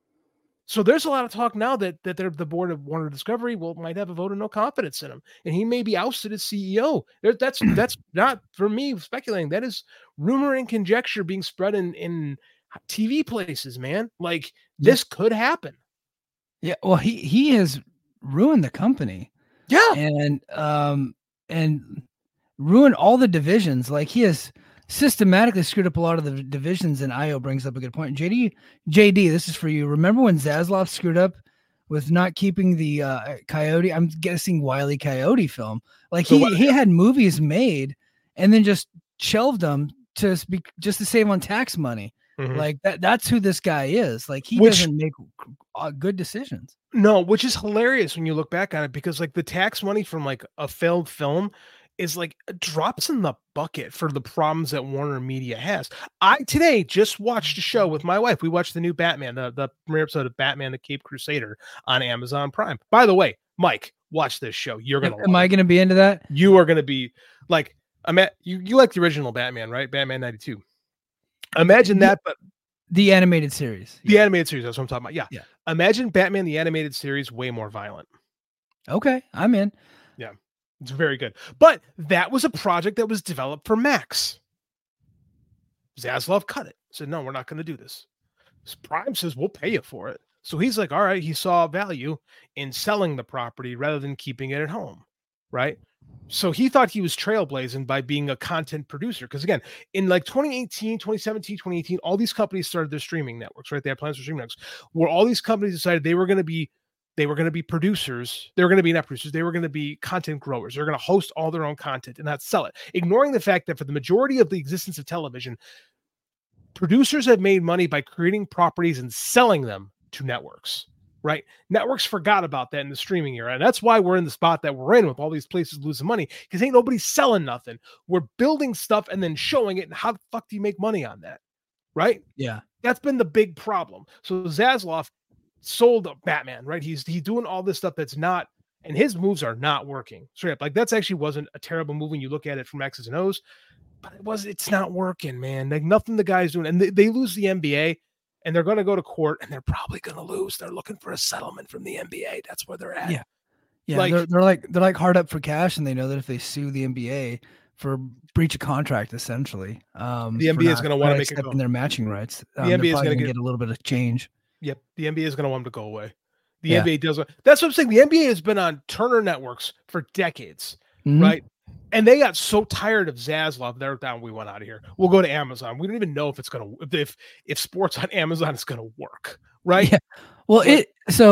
So there's a lot of talk now that they're the board of Warner Discovery might have a vote of no confidence in him, and he may be ousted as CEO. That's not for me speculating. That is rumor and conjecture being spread in TV places, man. Like this could happen. Yeah, well, he has ruined the company. Yeah, and ruined all the divisions. Like he has systematically screwed up a lot of the divisions, and Io brings up a good point. JD, this is for you. Remember when Zaslav screwed up with not keeping the Coyote? I'm guessing Wile E. Coyote film. Like he had movies made and then just shelved them just to save on tax money. Mm-hmm. Like that's who this guy is. Like he doesn't make good decisions. No, which is hilarious when you look back on it, because like the tax money from like a failed film is like drops in the bucket for the problems that Warner Media has. I today just watched a show with my wife. We watched the new Batman, the premiere episode of Batman: The Caped Crusader on Amazon Prime. By the way, Mike, watch this show. You're gonna. Am I gonna be into that? You are gonna be like, you like the original Batman, right? Batman 92. Imagine that, but the animated series. The animated series, that's what I'm talking about. Yeah. Imagine Batman the animated series way more violent. Okay, I'm in. Yeah. It's very good. But that was a project that was developed for Max. Zaslav cut it. Said, no, we're not going to do this. Prime says, we'll pay you for it. So he's like, all right, he saw value in selling the property rather than keeping it at home, right? So he thought he was trailblazing by being a content producer. Because again, in like 2018, 2017, 2018, all these companies started their streaming networks, right? They had plans for streaming networks, where all these companies decided they were going to be producers. They were going to be not producers. They were going to be content growers. They're going to host all their own content and not sell it, ignoring the fact that for the majority of the existence of television, producers have made money by creating properties and selling them to networks, right? Networks forgot about that in the streaming era. And that's why we're in the spot that we're in with all these places losing money, because ain't nobody selling nothing. We're building stuff and then showing it. And how the fuck do you make money on that? Right? Yeah. That's been the big problem. So Zaslav sold Batman, right? He's doing all this stuff that's not, and his moves are not working straight up. Like that's actually wasn't a terrible move when you look at it from X's and O's, but it's not working, man. Like nothing the guy's doing, and they lose the NBA, and they're going to go to court, and they're probably going to lose. They're looking for a settlement from the NBA. That's where they're at. Yeah. Like, they're like hard up for cash, and they know that if they sue the NBA for breach of contract, essentially, the NBA is going to want to make it go in their matching rights. The NBA is going to get a little bit of change. Yep, the NBA is going to want them to go away. The NBA does. That's what I'm saying. The NBA has been on Turner Networks for decades, right? And they got so tired of Zaslav, they're down. We went out of here. We'll go to Amazon. We don't even know if it's going to if sports on Amazon is going to work, right? Yeah. Well, so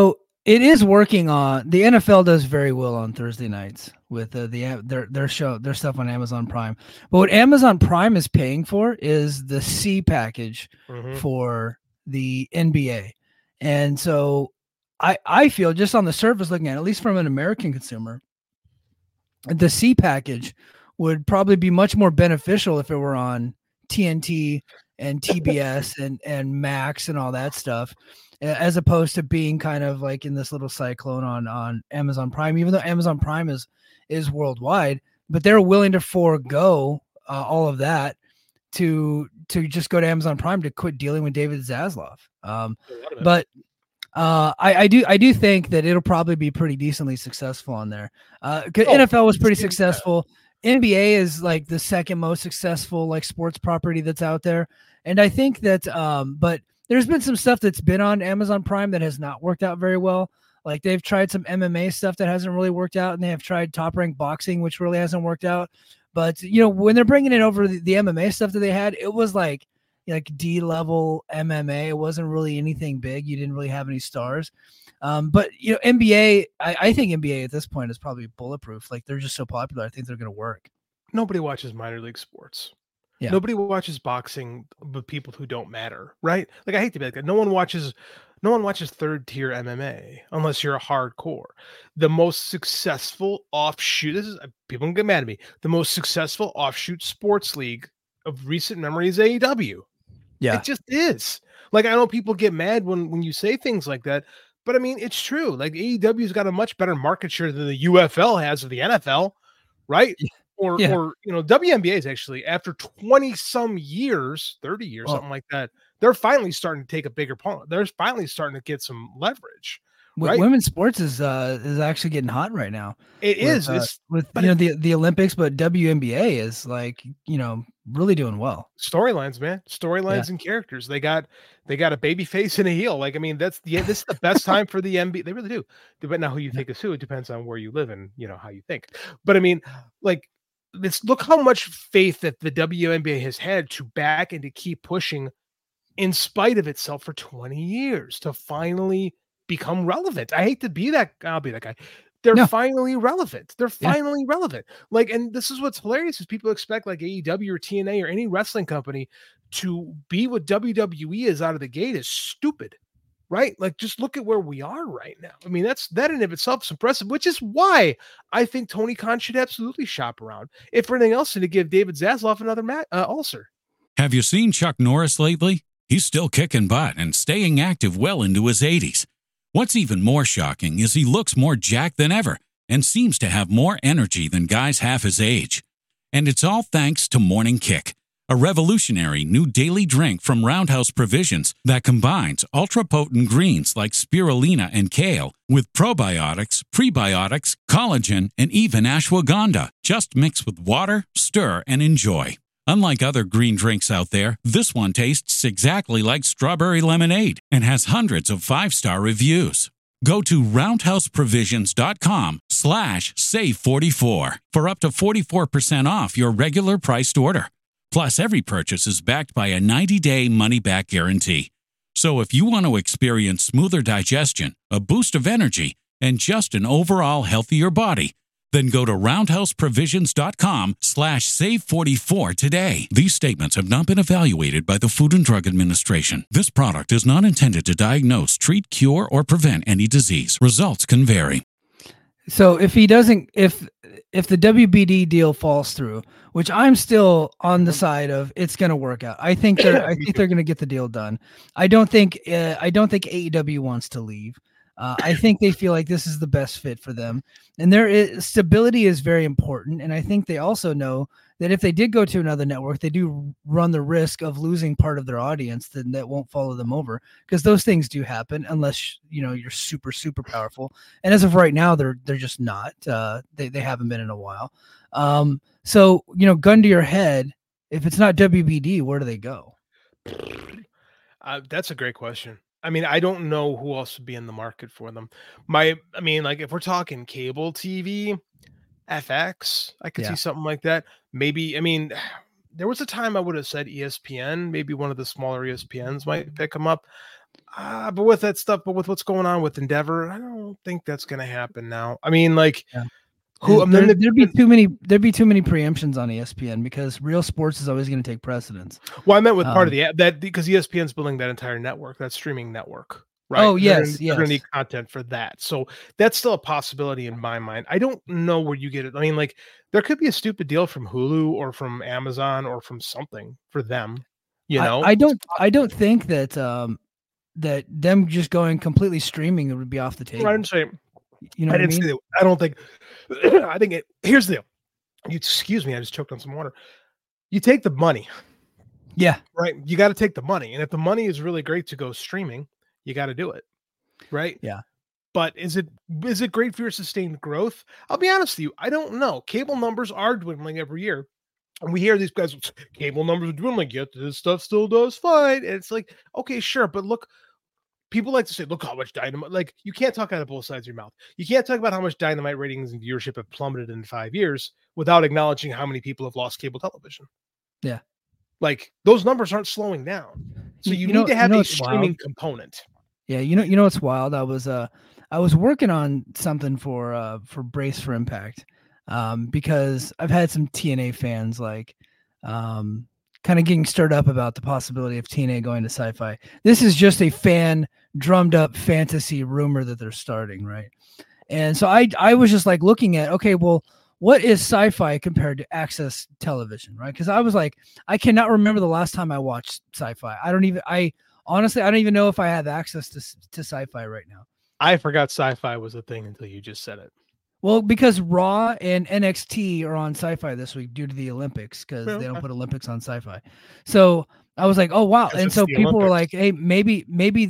It is working on the NFL does very well on Thursday nights with their stuff on Amazon Prime. But what Amazon Prime is paying for is the C package for the NBA. And so I feel just on the surface looking at least from an American consumer, the C package would probably be much more beneficial if it were on TNT and TBS and Max and all that stuff, as opposed to being kind of like in this little cyclone on Amazon Prime, even though Amazon Prime is worldwide, but they're willing to forego all of that to just go to Amazon Prime to quit dealing with David Zaslav. But I do think that it'll probably be pretty decently successful on there. NFL was pretty successful. NBA is like the second most successful like sports property that's out there. And I think that, but there's been some stuff that's been on Amazon Prime that has not worked out very well. Like they've tried some MMA stuff that hasn't really worked out, and they have tried Top Rank Boxing, which really hasn't worked out. But, when they're bringing it over the MMA stuff that they had, it was like D-level MMA. It wasn't really anything big. You didn't really have any stars. But, NBA, I think NBA at this point is probably bulletproof. Like they're just so popular. I think they're going to work. Nobody watches minor league sports. Yeah. Nobody watches boxing with people who don't matter, right? Like I hate to be like that. No one watches third tier MMA unless you're a hardcore. The most successful offshoot, people can get mad at me. The most successful offshoot sports league of recent memory is AEW. Yeah. It just is. Like I know people get mad when you say things like that, but I mean it's true. Like AEW's got a much better market share than the UFL has of the NFL, right? Yeah. Or WNBA is actually, after 20 some years, 30 years, something like that, they're finally starting to take a bigger part. They're finally starting to get some leverage. Right? Women's sports is actually getting hot right now. It is the Olympics, but WNBA is like, really doing well. Storylines, man. Storylines and characters. They got a baby face and a heel. Like, I mean, this is the best time for the NBA. They really do. But now who you think is who, it depends on where you live and how you think. But I mean, like, look how much faith that the WNBA has had to back and to keep pushing in spite of itself for 20 years to finally become relevant. I hate to be that. I'll be that guy. They're finally relevant. They're finally relevant. Like, and this is what's hilarious is people expect like AEW or TNA or any wrestling company to be what WWE is out of the gate is stupid. Right? Like, just look at where we are right now. I mean, that in and of itself is impressive, which is why I think Tony Khan should absolutely shop around. If for anything else, to give David Zaslav another ulcer. Have you seen Chuck Norris lately? He's still kicking butt and staying active well into his 80s. What's even more shocking is he looks more jacked than ever and seems to have more energy than guys half his age. And it's all thanks to Morning Kick, a revolutionary new daily drink from Roundhouse Provisions that combines ultra-potent greens like spirulina and kale with probiotics, prebiotics, collagen, and even ashwagandha. Just mix with water, stir, and enjoy. Unlike other green drinks out there, this one tastes exactly like strawberry lemonade and has hundreds of 5-star reviews. Go to roundhouseprovisions.com/save44 for up to 44% off your regular priced order. Plus, every purchase is backed by a 90-day money-back guarantee. So if you want to experience smoother digestion, a boost of energy, and just an overall healthier body, then go to roundhouseprovisions.com/save44 today. These statements have not been evaluated by the Food and Drug Administration. This product is not intended to diagnose, treat, cure, or prevent any disease. Results can vary. So if he doesn't, if the WBD deal falls through, which I'm still on the side of, it's going to work out. I think they're going to get the deal done. I don't think AEW wants to leave. I think they feel like this is the best fit for them, and stability is very important. And I think they also know that if they did go to another network, they do run the risk of losing part of their audience that won't follow them over, because those things do happen unless you're super, super powerful. And as of right now, they're just not. They haven't been in a while. So gun to your head, if it's not WBD, where do they go? That's a great question. I mean, I don't know who else would be in the market for them. If we're talking cable TV, FX, I could see something like that. Maybe, there was a time I would have said ESPN, maybe one of the smaller ESPNs might pick them up. But with that stuff, but with what's going on with Endeavor, I don't think that's going to happen now. I mean, like, there'd be too many preemptions on ESPN because Real Sports is always going to take precedence. Well, I meant with part of the that because ESPN's building that entire network, that streaming network, right? Oh, yes, they're going to need content for that, so that's still a possibility in my mind. I don't know where you get it. I mean, like, there could be a stupid deal from Hulu or from Amazon or from something for them. You know, I don't think that that them just going completely streaming would be off the table. I didn't say. You know, I didn't say that. I don't think. I think it. Here's the deal. You excuse me. I just choked on some water. You take the money. Yeah. Right. You got to take the money, and if the money is really great to go streaming, you got to do it. Right. Yeah. But is it great for your sustained growth? I'll be honest with you. I don't know. Cable numbers are dwindling every year. And we hear these guys, cable numbers are dwindling, yet this stuff still does fine. And it's like, okay, sure. But look, people like to say, look how much Dynamite, like, you can't talk out of both sides of your mouth. You can't talk about how much Dynamite ratings and viewership have plummeted in 5 years without acknowledging how many people have lost cable television. Yeah. Like, those numbers aren't slowing down. So you need to have a streaming component. Yeah. You know, what's wild. I was working on something for Brace for Impact. Because I've had some TNA fans like kind of getting stirred up about the possibility of TNA going to Sci-Fi. This is just a fan drummed up fantasy rumor that they're starting, right? And so I was just like looking at, okay, well, what is Sci-Fi compared to Access Television, right? Because I was like, I cannot remember the last time I watched Sci-Fi. I honestly don't even know if I have access to Sci-Fi right now. I forgot Sci-Fi was a thing until you just said it. Well, because Raw and NXT are on Sci-Fi this week due to the Olympics, because they don't put Olympics on Sci-Fi. So I was like, oh, wow. And so people were like, hey, maybe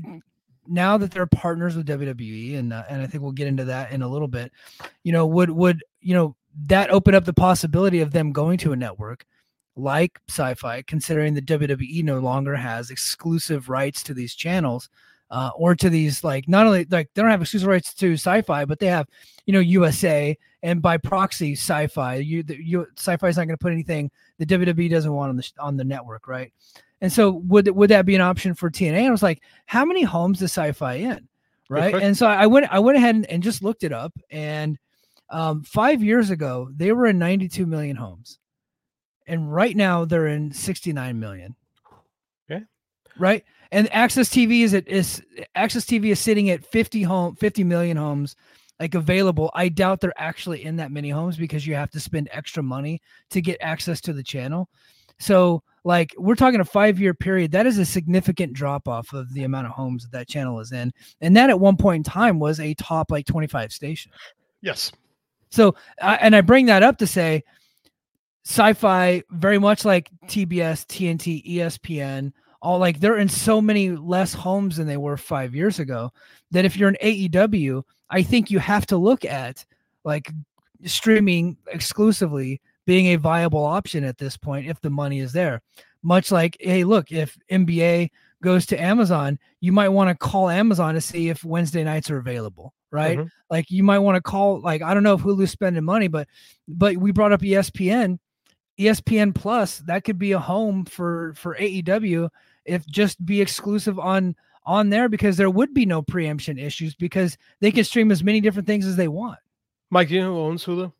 now that they're partners with WWE, and I think we'll get into that in a little bit, you know, would you know, that open up the possibility of them going to a network like Sci-Fi, considering the WWE no longer has exclusive rights to these channels. Or to these, like, not only like they don't have exclusive rights to Sci-Fi, but they have, you know, USA, and by proxy Sci-Fi. Sci-Fi is not going to put anything the WWE doesn't want on the network, right? And so would that be an option for TNA? And I was like, how many homes is Sci-Fi in, right? And so I went ahead and just looked it up, and 5 years ago they were in 92 million homes, and right now they're in 69 million. Okay, right. And Access TV is sitting at 50 million homes, like, available. I doubt they're actually in that many homes because you have to spend extra money to get access to the channel. So, like, we're talking a 5-year period. That is a significant drop off of the amount of homes that channel is in. And that at one point in time was a top, like, 25 station. Yes. So, I bring that up to say Sci-Fi, very much like TBS, TNT, ESPN, all, like, they're in so many less homes than they were 5 years ago, that if you're an AEW, I think you have to look at, like, streaming exclusively being a viable option at this point if the money is there. Much like, hey, look, if NBA goes to Amazon, you might want to call Amazon to see if Wednesday nights are available, right? Mm-hmm. Like, you might want to call, like, I don't know if Hulu's spending money, but we brought up ESPN Plus, that could be a home for AEW, if just be exclusive on there, because there would be no preemption issues because they can stream as many different things as they want. Mike, do you know who owns Hulu?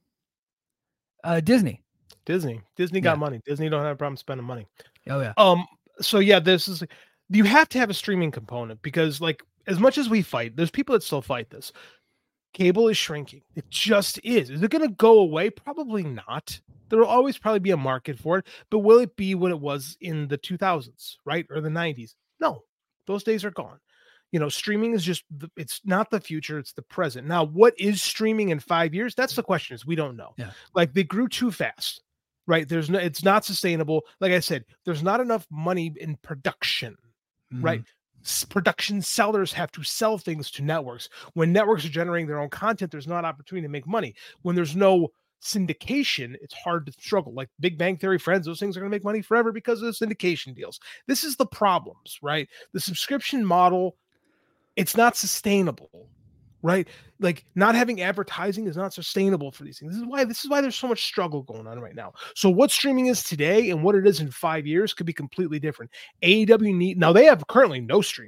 Disney got money. Disney don't have a problem spending money. Oh yeah. So yeah, you have to have a streaming component, because, like, as much as we fight, there's people that still fight this. Cable is shrinking. It just is. Is it going to go away? Probably not. There will always probably be a market for it, but will it be what it was in the 2000s, right? Or the 90s? No, those days are gone. You know, streaming is just, it's not the future, it's the present. Now, what is streaming in 5 years? That's the question, is we don't know. Yeah. Like, they grew too fast, right? It's not sustainable. Like I said, there's not enough money in production, right? Production sellers have to sell things to networks. When networks are generating their own content, there's not opportunity to make money. When there's no syndication, it's hard to struggle. Like Big Bang Theory, Friends, those things are going to make money forever because of the syndication deals. This is the problems, right? The subscription model, it's not sustainable, right? Like, not having advertising is not sustainable for these things. This is why there's so much struggle going on right now. So what streaming is today and what it is in 5 years could be completely different. AEW now they have currently no streaming,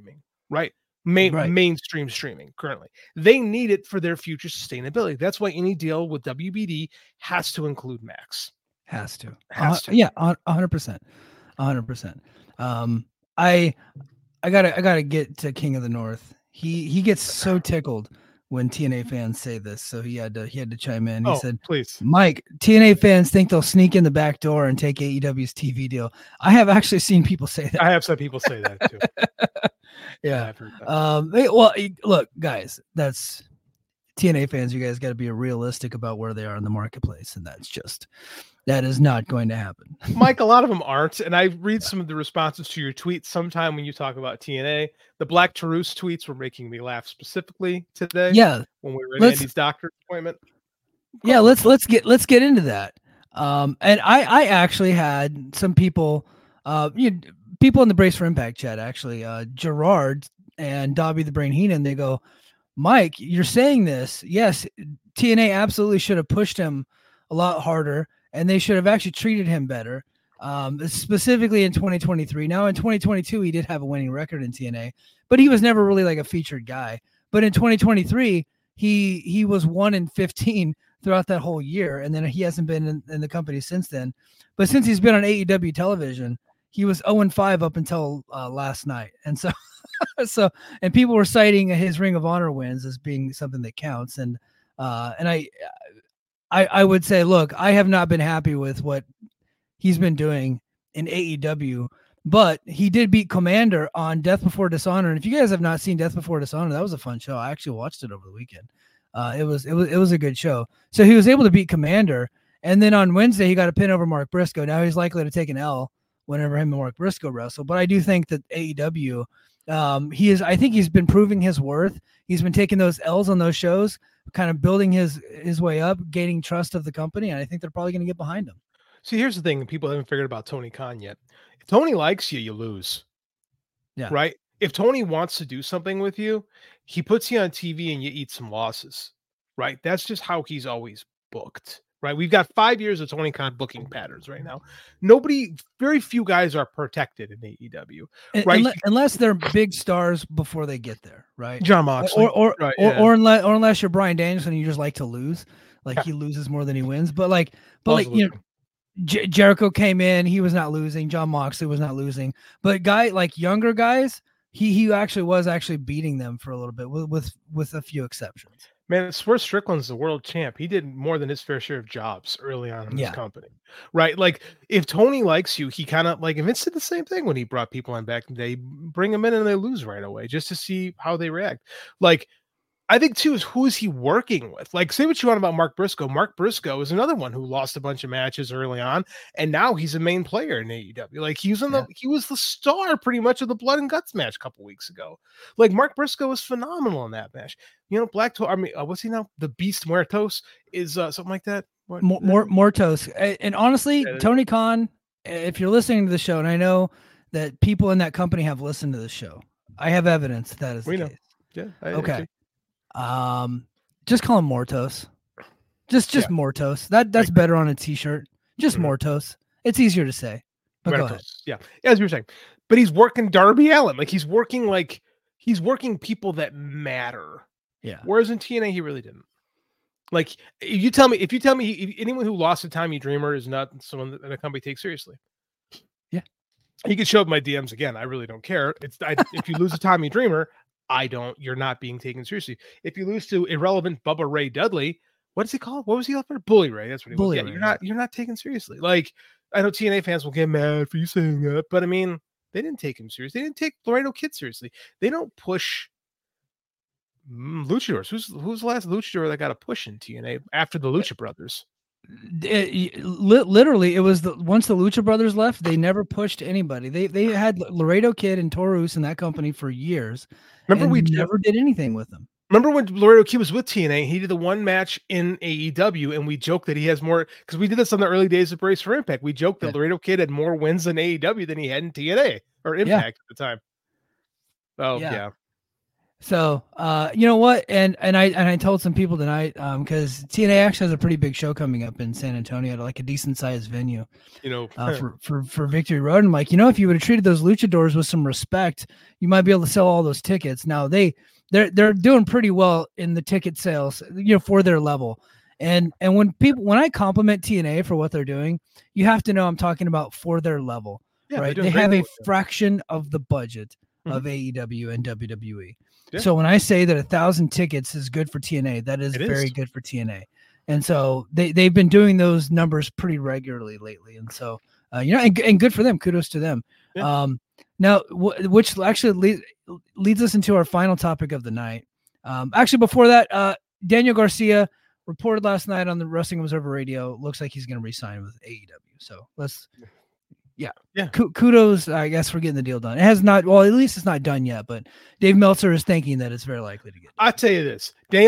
right? Right. Mainstream streaming currently. They need it for their future sustainability. That's why any deal with WBD has to include Max. Has to. Has to. Yeah, 100%. 100%. I gotta get to King of the North. He gets so tickled when TNA fans say this, so he had to chime in. He said, "Please, Mike, TNA fans think they'll sneak in the back door and take AEW's TV deal." I have actually seen people say that. I have some people say that too. Yeah. Well, look, guys, that's TNA fans. You guys got to be realistic about where they are in the marketplace, and that is not going to happen. Mike, a lot of them aren't. And I read some of the responses to your tweets sometime when you talk about TNA. The Black Taurus tweets were making me laugh specifically today. Yeah. When we were in Andy's doctor's appointment. Yeah, let's get into that. And I actually had some people, people in the Brace for Impact chat, actually, Gerard and Dobby the Brain Heenan, they go, Mike, you're saying this. Yes, TNA absolutely should have pushed him a lot harder, and they should have actually treated him better, specifically in 2023. Now, in 2022, he did have a winning record in TNA, but he was never really like a featured guy. But in 2023, he was 1-15 throughout that whole year, and then he hasn't been in the company since then. But since he's been on AEW television, he was 0-5 up until last night. And so, and people were citing his Ring of Honor wins as being something that counts. And I would say, look, I have not been happy with what he's been doing in AEW, but he did beat Commander on Death Before Dishonor. And if you guys have not seen Death Before Dishonor, that was a fun show. I actually watched it over the weekend. It was a good show. So he was able to beat Commander. And then on Wednesday, he got a pin over Mark Briscoe. Now he's likely to take an L whenever him and Mark Briscoe wrestle. But I do think that AEW, I think he's been proving his worth. He's been taking those L's on those shows, kind of building his way up, gaining trust of the company. And I think they're probably going to get behind him. See, here's the thing. People haven't figured about Tony Khan yet. If Tony likes you, you lose. Yeah. Right. If Tony wants to do something with you, he puts you on TV and you eat some losses. Right. That's just how he's always booked. Right. We've got 5 years of Tony Khan booking patterns right now. Very few guys are protected in AEW. Right. Unless they're big stars before they get there. Right. John Moxley. Or unless you're Bryan Danielson and you just like to lose. Like he loses more than he wins. But you know, Jericho came in, he was not losing. John Moxley was not losing. But younger guys, he actually was beating them for a little bit with a few exceptions. Man, Swerve Strickland's the world champ. He did more than his fair share of jobs early on in this company, right? Like, if Tony likes you, he kind of like Vince did the same thing when he brought people in back in the day. Bring them in and they lose right away just to see how they react. Like, I think too is who is he working with? Like, say what you want about Mark Briscoe. Mark Briscoe is another one who lost a bunch of matches early on, and now he's a main player in AEW. Like, he was the star pretty much of the Blood and Guts match a couple weeks ago. Like, Mark Briscoe was phenomenal in that match. You know, what's he now? The Beast Muertos is something like that. Muertos. And honestly, Tony Khan, if you're listening to the show, and I know that people in that company have listened to the show, I have evidence that is the case. Yeah. Okay. Just call him Mortos. Just Mortos. That's better on a t-shirt. Just Mortos. It's easier to say. But go ahead. Yeah. As you were saying. But he's working Darby Allin. He's working people that matter. Yeah. Whereas in TNA he really didn't. Like, if you tell me anyone who lost to Tommy Dreamer is not someone that a company takes seriously. Yeah. He could show up my DMs again. I really don't care. If you lose to Tommy Dreamer, you're not being taken seriously. If you lose to irrelevant Bubba Ray Dudley, what is he called? What was he for? Bully Ray. That's what he was. Yeah, you're not taken seriously. Like, I know TNA fans will get mad for you saying that, but I mean, they didn't take him seriously. They didn't take Laredo Kid seriously. They don't push luchadors. Who's the last luchador that got a push in TNA after the Lucha Brothers? Literally, it was once the Lucha Brothers left, they never pushed anybody. They had Laredo Kid and Taurus in that company for years. Remember, we never did anything with them. Remember when Laredo Kid was with TNA? He did the one match in AEW, and we joked that he has more, because we did this on the early days of Brace for Impact. We joked that Laredo Kid had more wins in AEW than he had in TNA or Impact at the time. Oh yeah. So, you know what? And I told some people tonight, because TNA actually has a pretty big show coming up in San Antonio, like a decent sized venue, for Victory Road. And like, if you would have treated those luchadors with some respect, you might be able to sell all those tickets. Now they're doing pretty well in the ticket sales, for their level. And when I compliment TNA for what they're doing, you have to know I'm talking about for their level, right? They have a fraction of the budget of AEW and WWE. Yeah. So when I say that 1,000 tickets is good for TNA, that is very good for TNA. And so they've been doing those numbers pretty regularly lately. And so, and good for them. Kudos to them. Yeah. Now, which actually leads us into our final topic of the night. Actually, before that, Daniel Garcia reported last night on the Wrestling Observer Radio. Looks like he's going to re-sign with AEW. So let's... Yeah. Kudos, I guess, for getting the deal done. It has not, well, at least it's not done yet, but Dave Meltzer is thinking that it's very likely to get done. I'll tell you this,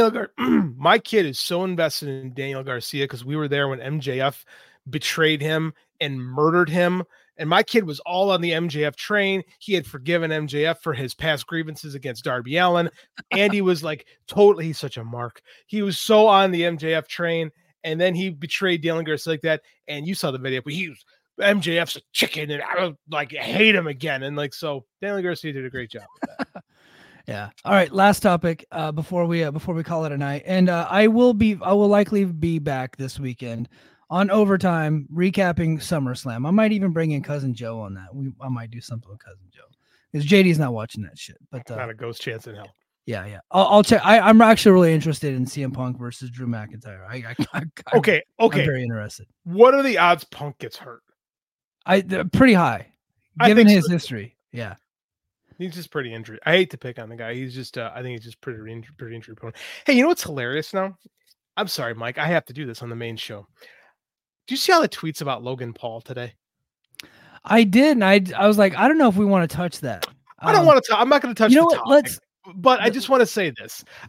my kid is so invested in Daniel Garcia because we were there when MJF betrayed him and murdered him. And my kid was all on the MJF train. He had forgiven MJF for his past grievances against Darby Allin. Andy was like, totally, he's such a mark. He was so on the MJF train. And then he betrayed Daniel Garcia like that. And you saw the video, but he was, MJF's a chicken and I don't hate him again. And so Daniel Garcia did a great job with that. Yeah. All right. Last topic before we call it a night. And I will likely be back this weekend on Overtime recapping SummerSlam. I might even bring in Cousin Joe on that. I might do something with Cousin Joe because JD's not watching that shit, but not a ghost chance in hell. Yeah. I'll check. I'm actually really interested in CM Punk versus Drew McIntyre. Okay. I'm very interested. What are the odds Punk gets hurt? They're pretty high, given his history. Yeah, he's just pretty injured. I hate to pick on the guy. He's just, I think he's just pretty injury prone. Hey, you know what's hilarious now? I'm sorry, Mike. I have to do this on the main show. Do you see all the tweets about Logan Paul today? I did, and I was like, I don't know if we want to touch that. I don't want to. I'm not going to touch. You know what? But I just want to say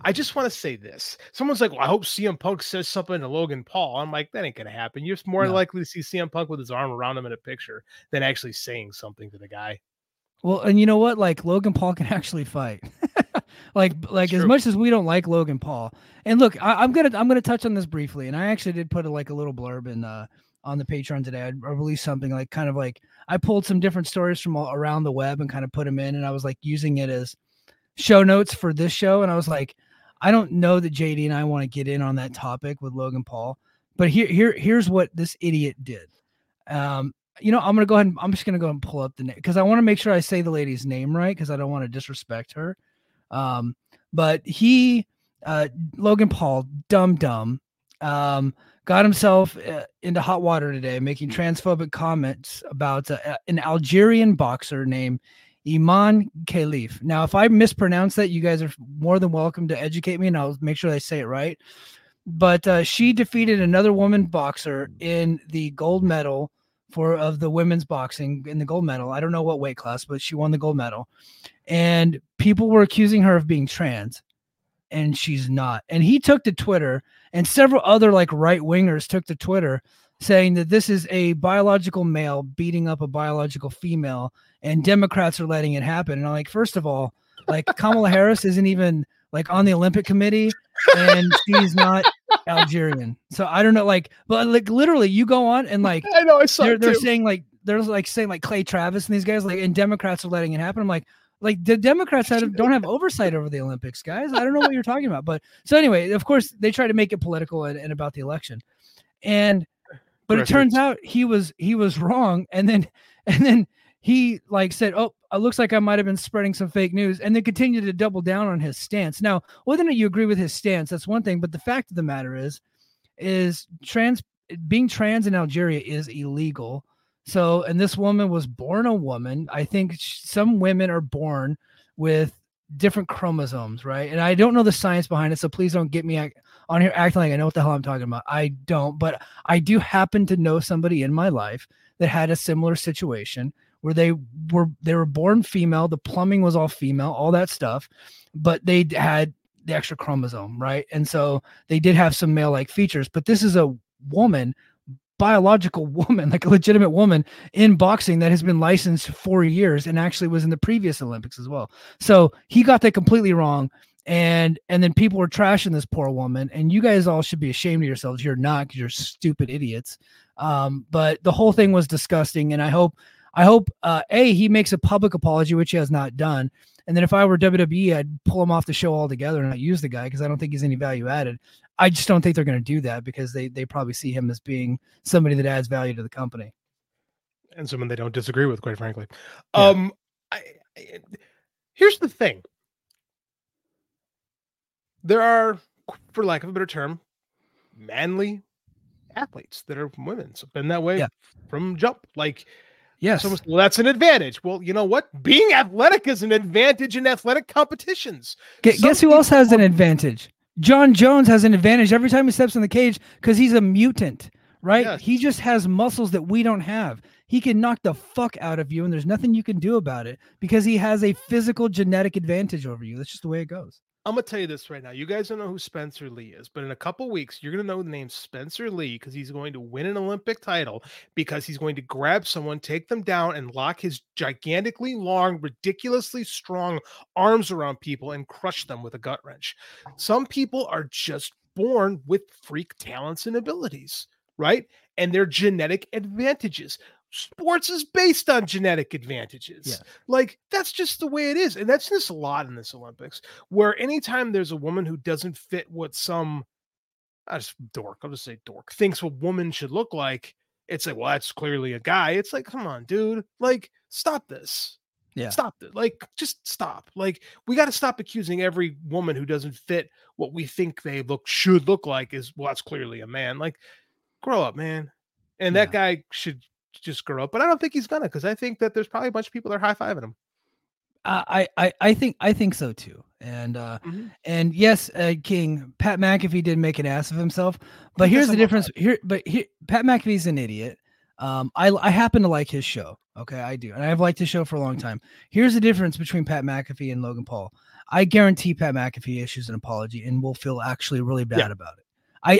this. Someone's like, well, I hope CM Punk says something to Logan Paul. I'm like, that ain't going to happen. You're more likely to see CM Punk with his arm around him in a picture than actually saying something to the guy. Well, and you know what? Like, Logan Paul can actually fight. like as much as we don't like Logan Paul. And look, I'm gonna touch on this briefly. And I actually did put a little blurb in on the Patreon today. I released something I pulled some different stories from around the web and kind of put them in, and I was using it as show notes for this show. And I was like, I don't know that JD and I want to get in on that topic with Logan Paul, but here's what this idiot did. I'm going to go ahead and I'm just going to go and pull up the name because I want to make sure I say the lady's name right, because I don't want to disrespect her. But Logan Paul, dumb, got himself into hot water today, making transphobic comments about an Algerian boxer named Iman Khalif. Now, if I mispronounce that, you guys are more than welcome to educate me, and I'll make sure I say it right. But she defeated another woman boxer in the gold medal of the women's boxing in the gold medal. I don't know what weight class, but she won the gold medal. And people were accusing her of being trans, and she's not. And he took to Twitter, and several other right wingers took to Twitter saying that this is a biological male beating up a biological female, and Democrats are letting it happen. And I'm like, first of all, Kamala Harris isn't even on the Olympic committee, and she's not Algerian. So I don't know, but literally you go on and I know I saw they're saying saying Clay Travis and these guys and Democrats are letting it happen. I'm like the Democrats don't have oversight over the Olympics, guys. I don't know what you're talking about. But so anyway, of course they try to make it political and about the election. But it turns out he was wrong. And then he said, oh, it looks like I might've been spreading some fake news, and then continued to double down on his stance. Now, whether or not you agree with his stance, that's one thing. But the fact of the matter is being trans in Algeria is illegal. So, and this woman was born a woman. I think some women are born with different chromosomes, right? And I don't know the science behind it, so please don't get me on here acting like I know what the hell I'm talking about. I don't, but I do happen to know somebody in my life that had a similar situation where they were born female, the plumbing was all female, all that stuff, but they had the extra chromosome, right? And so they did have some male-like features, but this is a woman biological woman, like a legitimate woman in boxing that has been licensed 4 years and actually was in the previous Olympics as well. So he got that completely wrong. And then people were trashing this poor woman, and you guys all should be ashamed of yourselves. You're not, because you're stupid idiots. But the whole thing was disgusting. And I hope he makes a public apology, which he has not done. And then if I were WWE, I'd pull him off the show altogether and not use the guy, because I don't think he's any value added. I just don't think they're going to do that, because they probably see him as being somebody that adds value to the company. And someone they don't disagree with, quite frankly. Yeah. Here's the thing. There are, for lack of a better term, manly athletes that are women. It's been that way from jump. Like, yes, well, that's an advantage. Well, you know what? Being athletic is an advantage in athletic competitions. Guess who else has an advantage? John Jones has an advantage every time he steps in the cage, because he's a mutant, right? Yes. He just has muscles that we don't have. He can knock the fuck out of you, and there's nothing you can do about it, because he has a physical genetic advantage over you. That's just the way it goes. I'm going to tell you this right now. You guys don't know who Spencer Lee is, but in a couple weeks, you're going to know the name Spencer Lee, because he's going to win an Olympic title, because he's going to grab someone, take them down, and lock his gigantically long, ridiculously strong arms around people and crush them with a gut wrench. Some people are just born with freak talents and abilities, right? And their genetic advantages. Sports is based on genetic advantages. Yeah. Like, that's just the way it is. And that's just a lot in this Olympics, where anytime there's a woman who doesn't fit what some I'll just say dork thinks a woman should look like, it's like, well, that's clearly a guy. It's like, come on, dude, like, stop this. Yeah. Stop it. Like, just stop. Like, we got to stop accusing every woman who doesn't fit what we think they should look like is, well, that's clearly a man. Like, grow up, man. And that guy should just grow up, but I don't think he's gonna, because I think that there's probably a bunch of people that are high-fiving him. I think so too. And and yes, King, Pat McAfee did make an ass of himself, but here's the difference. Pat McAfee's an idiot. I happen to like his show. Okay, I do, and I've liked his show for a long time. Here's the difference between Pat McAfee and Logan Paul. I guarantee Pat McAfee issues an apology and will feel actually really bad about it.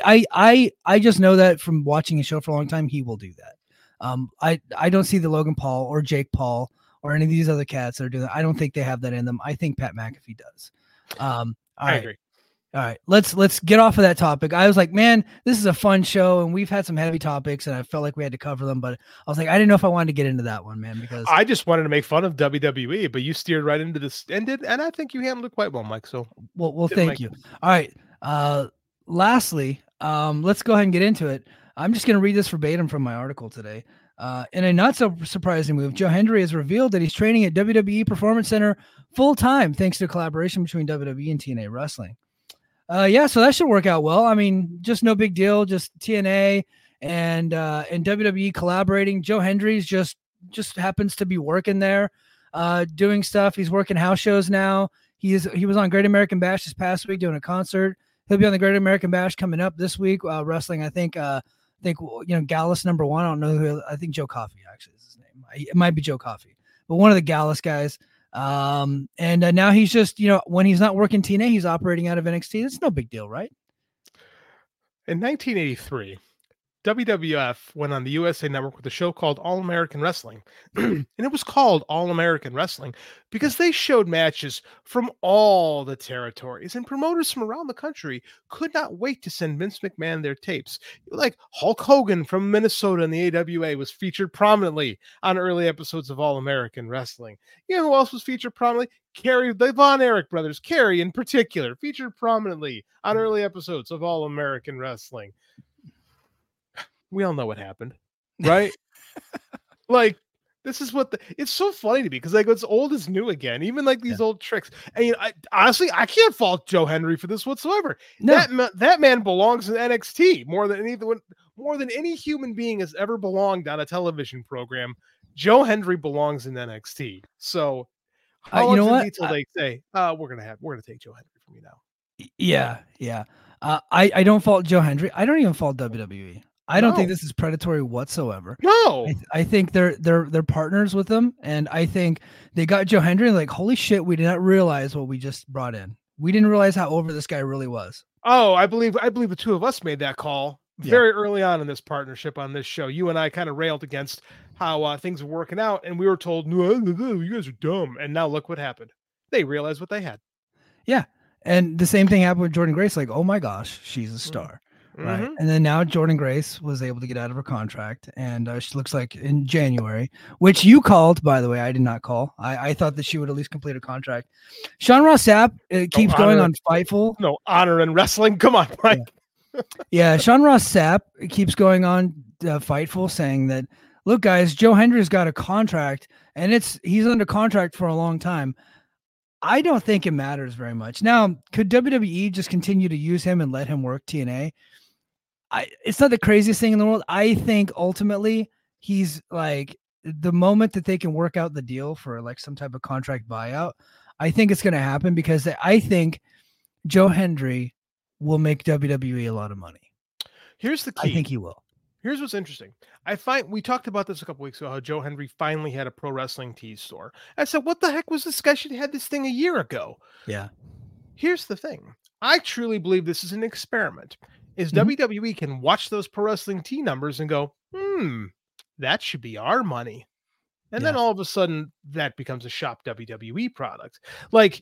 I just know that from watching his show for a long time, he will do that. I don't see the Logan Paul or Jake Paul or any of these other cats that are doing that. I don't think they have that in them. I think Pat McAfee does. I agree. All right, let's get off of that topic. I was like, man, this is a fun show, and we've had some heavy topics, and I felt like we had to cover them, but I was like, I didn't know if I wanted to get into that one, man, because I just wanted to make fun of WWE, but you steered right into this, and I think you handled it quite well, Mike. So, well, thank you. All right. Lastly, let's go ahead and get into it. I'm just going to read this verbatim from my article today. In a not so surprising move, Joe Hendry has revealed that he's training at WWE Performance Center full time, thanks to a collaboration between WWE and TNA Wrestling. So that should work out well. I mean, just no big deal. Just TNA and WWE collaborating. Joe Hendry's just happens to be working there, doing stuff. He's working house shows now. He was on Great American Bash this past week doing a concert. He'll be on the Great American Bash coming up this week. Wrestling, I think Gallus #1. I don't know who. I think Joe Coffey actually is his name. It might be Joe Coffey, but one of the Gallus guys. And now he's just, when he's not working TNA, he's operating out of NXT. It's no big deal, right? In 1983, WWF went on the USA Network with a show called All American Wrestling. And it was called All American Wrestling because they showed matches from all the territories, and promoters from around the country could not wait to send Vince McMahon their tapes. Like Hulk Hogan from Minnesota in the AWA was featured prominently on early episodes of All American Wrestling. You know who else was featured prominently? Kerry, the Von Erich brothers, Kerry in particular, featured prominently on early episodes of All American Wrestling. We all know what happened, right? Like, this is what it's so funny to me because like it's old is new again, even like these old tricks. And honestly, I can't fault Joe Hendry for this whatsoever. No. That man belongs in NXT more than any human being has ever belonged on a television program. Joe Hendry belongs in NXT. So, how much until they say, we're gonna take Joe Hendry from you now? Yeah. I don't fault Joe Hendry. I don't even fault WWE. I don't think this is predatory whatsoever. No, I think they're partners with them, and I think they got Joe Hendry like, holy shit, we did not realize what we just brought in. We didn't realize how over this guy really was. Oh, I believe the two of us made that call very early on in this partnership on this show. You and I kind of railed against how things were working out, and we were told, no, you guys are dumb. And now look what happened. They realized what they had. Yeah. And the same thing happened with Jordynne Grace. Like, oh my gosh, she's a star. Right. And then now Jordynne Grace was able to get out of her contract, and she looks like in January, which you called, by the way. I did not call. I thought that she would at least complete a contract. Sean Ross Sapp keeps going on Fightful. No honor in wrestling. Come on, Mike. Yeah. Sean Ross Sapp keeps going on Fightful saying that, look, guys, Joe Hendry's got a contract, and he's under contract for a long time. I don't think it matters very much. Now, could WWE just continue to use him and let him work TNA? It's not the craziest thing in the world. I think ultimately he's like, the moment that they can work out the deal for like some type of contract buyout, I think it's going to happen, because I think Joe Hendry will make WWE a lot of money. Here's the key. I think he will. Here's what's interesting. We talked about this a couple weeks ago, how Joe Hendry finally had a pro wrestling tees store. I said, what the heck was this guy? Should have had this thing a year ago. Yeah. Here's the thing. I truly believe this is an experiment. WWE can watch those pro wrestling tee numbers and go, that should be our money. And then all of a sudden that becomes a Shop WWE product. Like,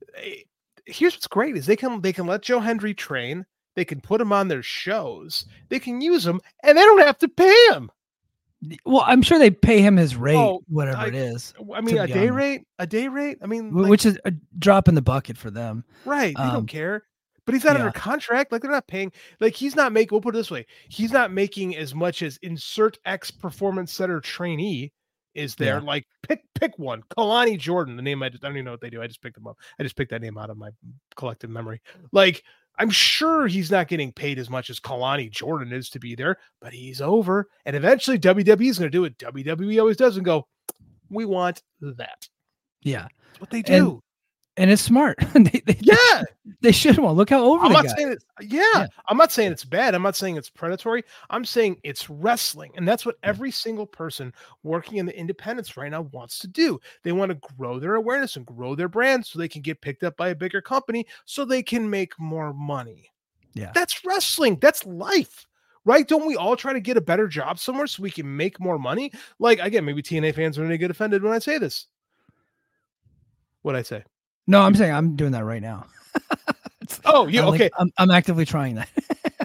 here's what's great is they can let Joe Hendry train. They can put him on their shows. They can use him, and they don't have to pay him. Well, I'm sure they pay him his rate, whatever it is. I mean, a day rate. I mean, which is a drop in the bucket for them. Right. They don't care. But he's not under contract. Like, they're not paying. Like, he's not making, we'll put it this way. He's not making as much as insert X performance center trainee is there. Like, pick one. Kalani Jordan, the name I don't even know what they do. I just picked them up. I just picked that name out of my collective memory. Like, I'm sure he's not getting paid as much as Kalani Jordan is to be there, but he's over. And eventually WWE is going to do what WWE always does and go, we want that. Yeah. That's what they do. And it's smart. They should want. Look how over I'm they not got. saying I'm not saying it's bad. I'm not saying it's predatory. I'm saying it's wrestling. And that's what every single person working in the independents right now wants to do. They want to grow their awareness and grow their brand so they can get picked up by a bigger company so they can make more money. Yeah. That's wrestling. That's life. Right? Don't we all try to get a better job somewhere so we can make more money? Like, again, maybe TNA fans are going to get offended when I say this. What'd I say? No, I'm saying I'm doing that right now. Okay. I'm actively trying that.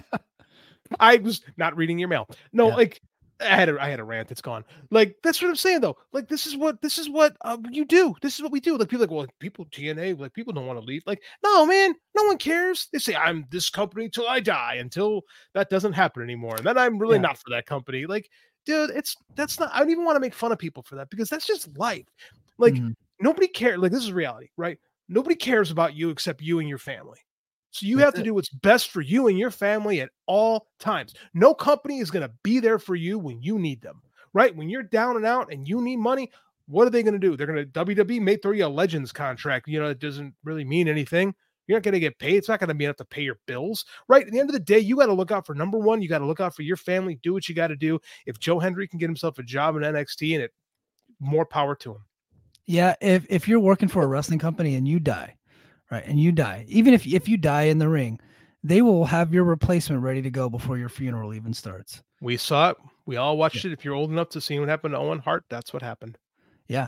I was not reading your mail. No, like I had a rant. It's gone. Like, that's what I'm saying though. Like, this is what you do. This is what we do. Like, people are like, well, people TNA, like, people don't want to leave. Like, no, man, no one cares. They say I'm this company till I die, until that doesn't happen anymore. And then I'm really not for that company. Like, dude, that's not. I don't even want to make fun of people for that, because that's just life. Like, nobody cares. Like, this is reality, right? Nobody cares about you except you and your family. So you have to do what's best for you and your family at all times. No company is going to be there for you when you need them, right? When you're down and out and you need money, what are they going to do? They're going to, WWE may throw you a Legends contract. You know, it doesn't really mean anything. You're not going to get paid. It's not going to be enough to pay your bills, right? At the end of the day, you got to look out for number one. You got to look out for your family. Do what you got to do. If Joe Hendry can get himself a job in NXT, and more power to him. Yeah, if you're working for a wrestling company and you die, right, and you die, even if you die in the ring, they will have your replacement ready to go before your funeral even starts. We saw it. We all watched it. If you're old enough to see what happened to Owen Hart, that's what happened. Yeah,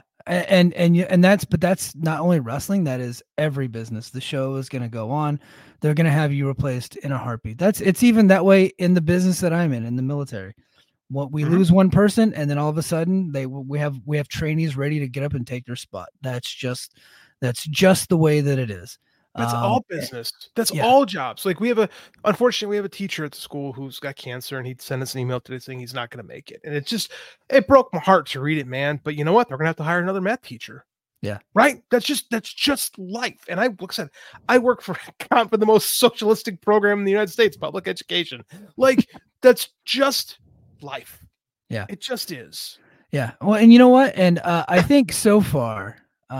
and that's not only wrestling. That is every business. The show is going to go on. They're going to have you replaced in a heartbeat. It's even that way in the business that I'm in the military. What we lose one person, and then all of a sudden we have trainees ready to get up and take their spot. That's just the way that it is. That's all business. That's all jobs. Like, unfortunately, we have a teacher at the school who's got cancer, and he'd send us an email today saying he's not going to make it. And it broke my heart to read it, man. But you know what? They're going to have to hire another math teacher. Yeah. Right. That's just life. And I work for the most socialistic program in the United States, public education. Like, that's just life. Yeah, it just is. Yeah. Well, and you know what? And I think so far,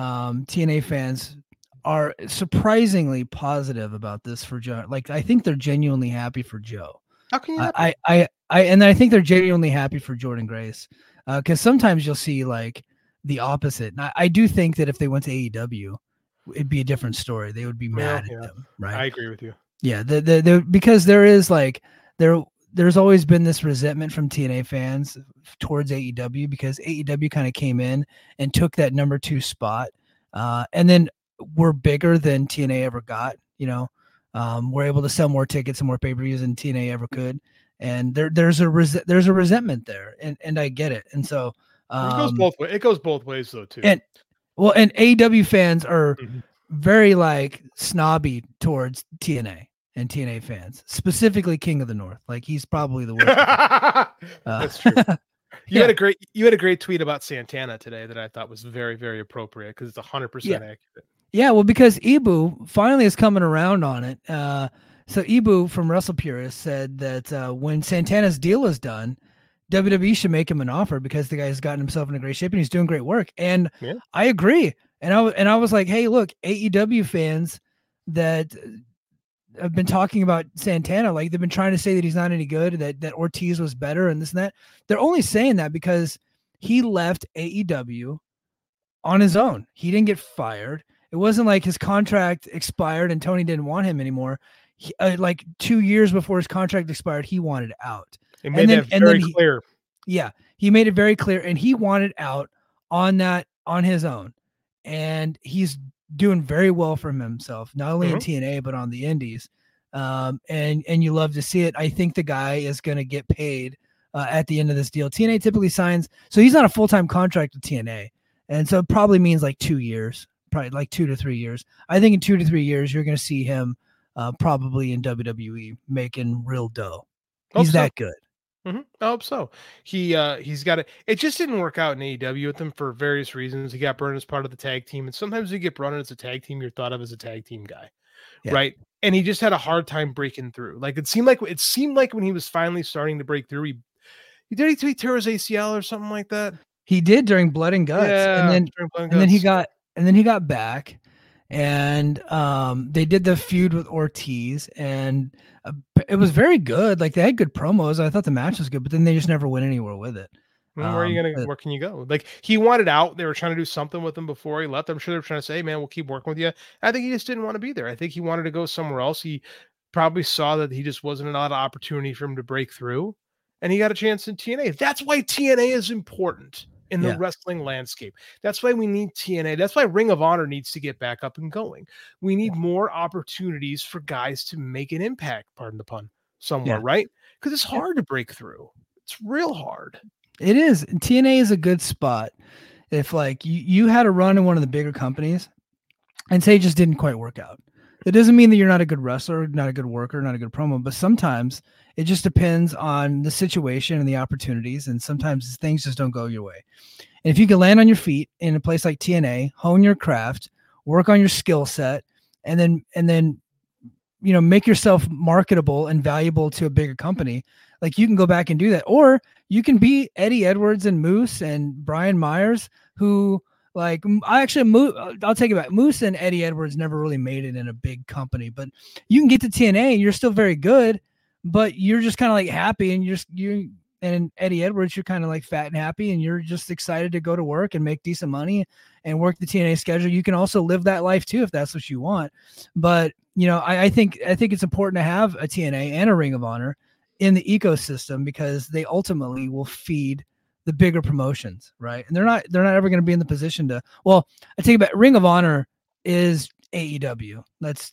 TNA fans are surprisingly positive about this for Joe. Like, I think they're genuinely happy for Joe. How can you? And I think they're genuinely happy for Jordynne Grace, because sometimes you'll see like the opposite. And I do think that if they went to AEW, it'd be a different story. They would be mad at them, right? I agree with you. Yeah, because there is like there's always been this resentment from TNA fans towards AEW because AEW kind of came in and took that number 2 spot. And then we're bigger than TNA ever got, we're able to sell more tickets and more pay-per-views than TNA ever could. And there's a resentment there, and I get it. And so it goes both ways though too. And AEW fans are very like snobby towards TNA and TNA fans, specifically King of the North. Like he's probably the worst. That's true. You had a great tweet about Santana today that I thought was very, very appropriate because it's 100% accurate. Yeah, well, because Ibu finally is coming around on it. So Ibu from Wrestle Purist said that when Santana's deal is done, WWE should make him an offer because the guy's gotten himself in a great shape and he's doing great work. And I agree. And I was like, hey, look, AEW fans that have been talking about Santana, like they've been trying to say that he's not any good, that Ortiz was better and this and that. They're only saying that because he left AEW on his own. He didn't get fired. It wasn't like his contract expired and Tony didn't want him anymore. Like 2 years before his contract expired, he wanted out. He made that very clear. Yeah, he made it very clear, and he wanted out on his own. And he's doing very well for himself, not only in TNA but on the indies. And you love to see it. I think the guy is going to get paid at the end of this deal. TNA typically signs, so he's not a full-time contract with TNA, and so it probably means like 2 years, probably like 2 to 3 years. I think in 2 to 3 years you're going to see him probably in WWE making real dough. He's that good. I hope so. He's got it. It just didn't work out in AEW with him for various reasons. He got brought in as part of the tag team, and sometimes you get brought in as a tag team, you're thought of as a tag team guy, right? And he just had a hard time breaking through. Like it seemed like when he was finally starting to break through, he tore his ACL or something like that. He did during Blood and Guts, and then he got back. And they did the feud with Ortiz, and it was very good. Like they had good promos. I thought the match was good, but then they just never went anywhere with it. Where can you go? Like he wanted out. They were trying to do something with him before he left. I'm sure they were trying to say, hey, man, we'll keep working with you. I think he just didn't want to be there. I think he wanted to go somewhere else. He probably saw that he just wasn't a lot of opportunity for him to break through, and he got a chance in TNA. That's why TNA is important in the wrestling landscape. That's why we need TNA. That's why Ring of Honor needs to get back up and going. We need more opportunities for guys to make an impact, pardon the pun, somewhere, right? Because it's hard to break through. It's real hard. It is. TNA is a good spot. If like you had a run in one of the bigger companies and say it just didn't quite work out. It doesn't mean that you're not a good wrestler, not a good worker, not a good promo, but sometimes it just depends on the situation and the opportunities, and sometimes things just don't go your way. And if you can land on your feet in a place like TNA, hone your craft, work on your skill set, and then make yourself marketable and valuable to a bigger company, like you can go back and do that. Or you can be Eddie Edwards and Moose and Brian Myers, who I'll take it back. Moose and Eddie Edwards never really made it in a big company, but you can get to TNA and you're still very good, but you're just kind of like happy, and and Eddie Edwards, you're kind of like fat and happy, and you're just excited to go to work and make decent money and work the TNA schedule. You can also live that life too, if that's what you want. But, I think it's important to have a TNA and a Ring of Honor in the ecosystem because they ultimately will feed the bigger promotions, right? And they're not ever going to be in the position to. Well, I take it back. Ring of Honor is AEW. It's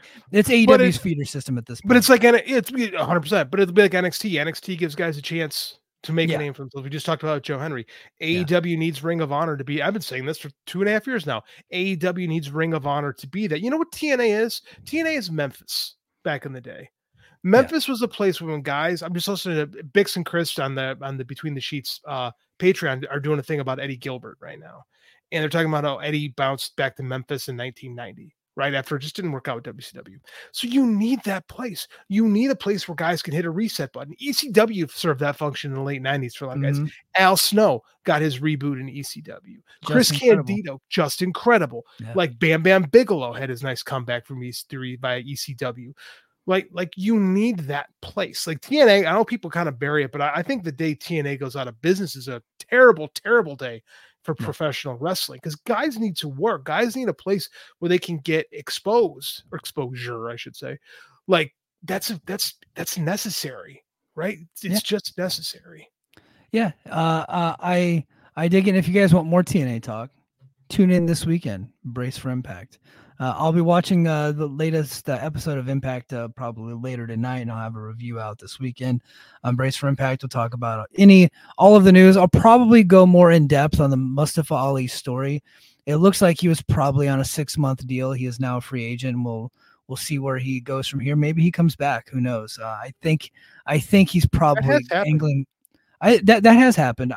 AEW's feeder system at this point. But it's like it's 100%. But it'll be like NXT. NXT gives guys a chance to make a name for themselves. We just talked about Joe Henry. AEW needs Ring of Honor to be. I've been saying this for 2.5 years now. AEW needs Ring of Honor to be that. You know what TNA is? TNA is Memphis back in the day. Memphis was a place when guys, I'm just listening to Bix and Chris on the Between the Sheets Patreon are doing a thing about Eddie Gilbert right now. And they're talking about how Eddie bounced back to Memphis in 1990, right after it just didn't work out with WCW. So you need that place. You need a place where guys can hit a reset button. ECW served that function in the late 90s for a lot of guys. Al Snow got his reboot in ECW. Chris Candido, just incredible. Yeah. Like Bam Bam Bigelow had his nice comeback from EC3 by ECW. Like you need that place. Like TNA, I know people kind of bury it, but I think the day TNA goes out of business is a terrible, terrible day for professional wrestling because guys need to work. Guys need a place where they can get exposed or exposure, I should say. Like that's necessary, right? It's just necessary. Yeah. I dig it. If you guys want more TNA talk, tune in this weekend. Brace for Impact. I'll be watching the latest episode of Impact probably later tonight, and I'll have a review out this weekend. Brace for Impact. We'll talk about all of the news. I'll probably go more in depth on the Mustafa Ali story. It looks like he was probably on a 6-month deal. He is now a free agent. We'll see where he goes from here. Maybe he comes back. Who knows? I think he's probably angling. That has happened.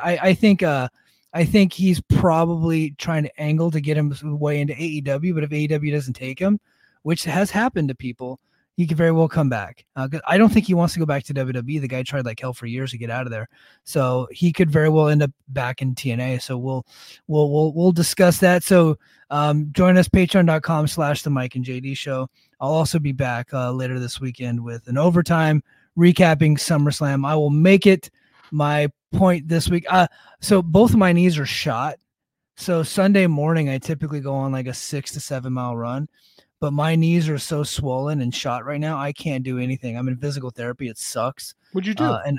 I think he's probably trying to angle to get him way into AEW, but if AEW doesn't take him, which has happened to people, he could very well come back. I don't think he wants to go back to WWE. The guy tried like hell for years to get out of there, so he could very well end up back in TNA. So we'll discuss that. So join us patreon.com/the Mike and JD Show. I'll also be back later this weekend with an overtime recapping SummerSlam. I will make it my point this week. So both of my knees are shot. So Sunday morning, I typically go on like a 6 to 7 mile run, but my knees are so swollen and shot right now. I can't do anything. I'm in physical therapy. It sucks. What'd you do? And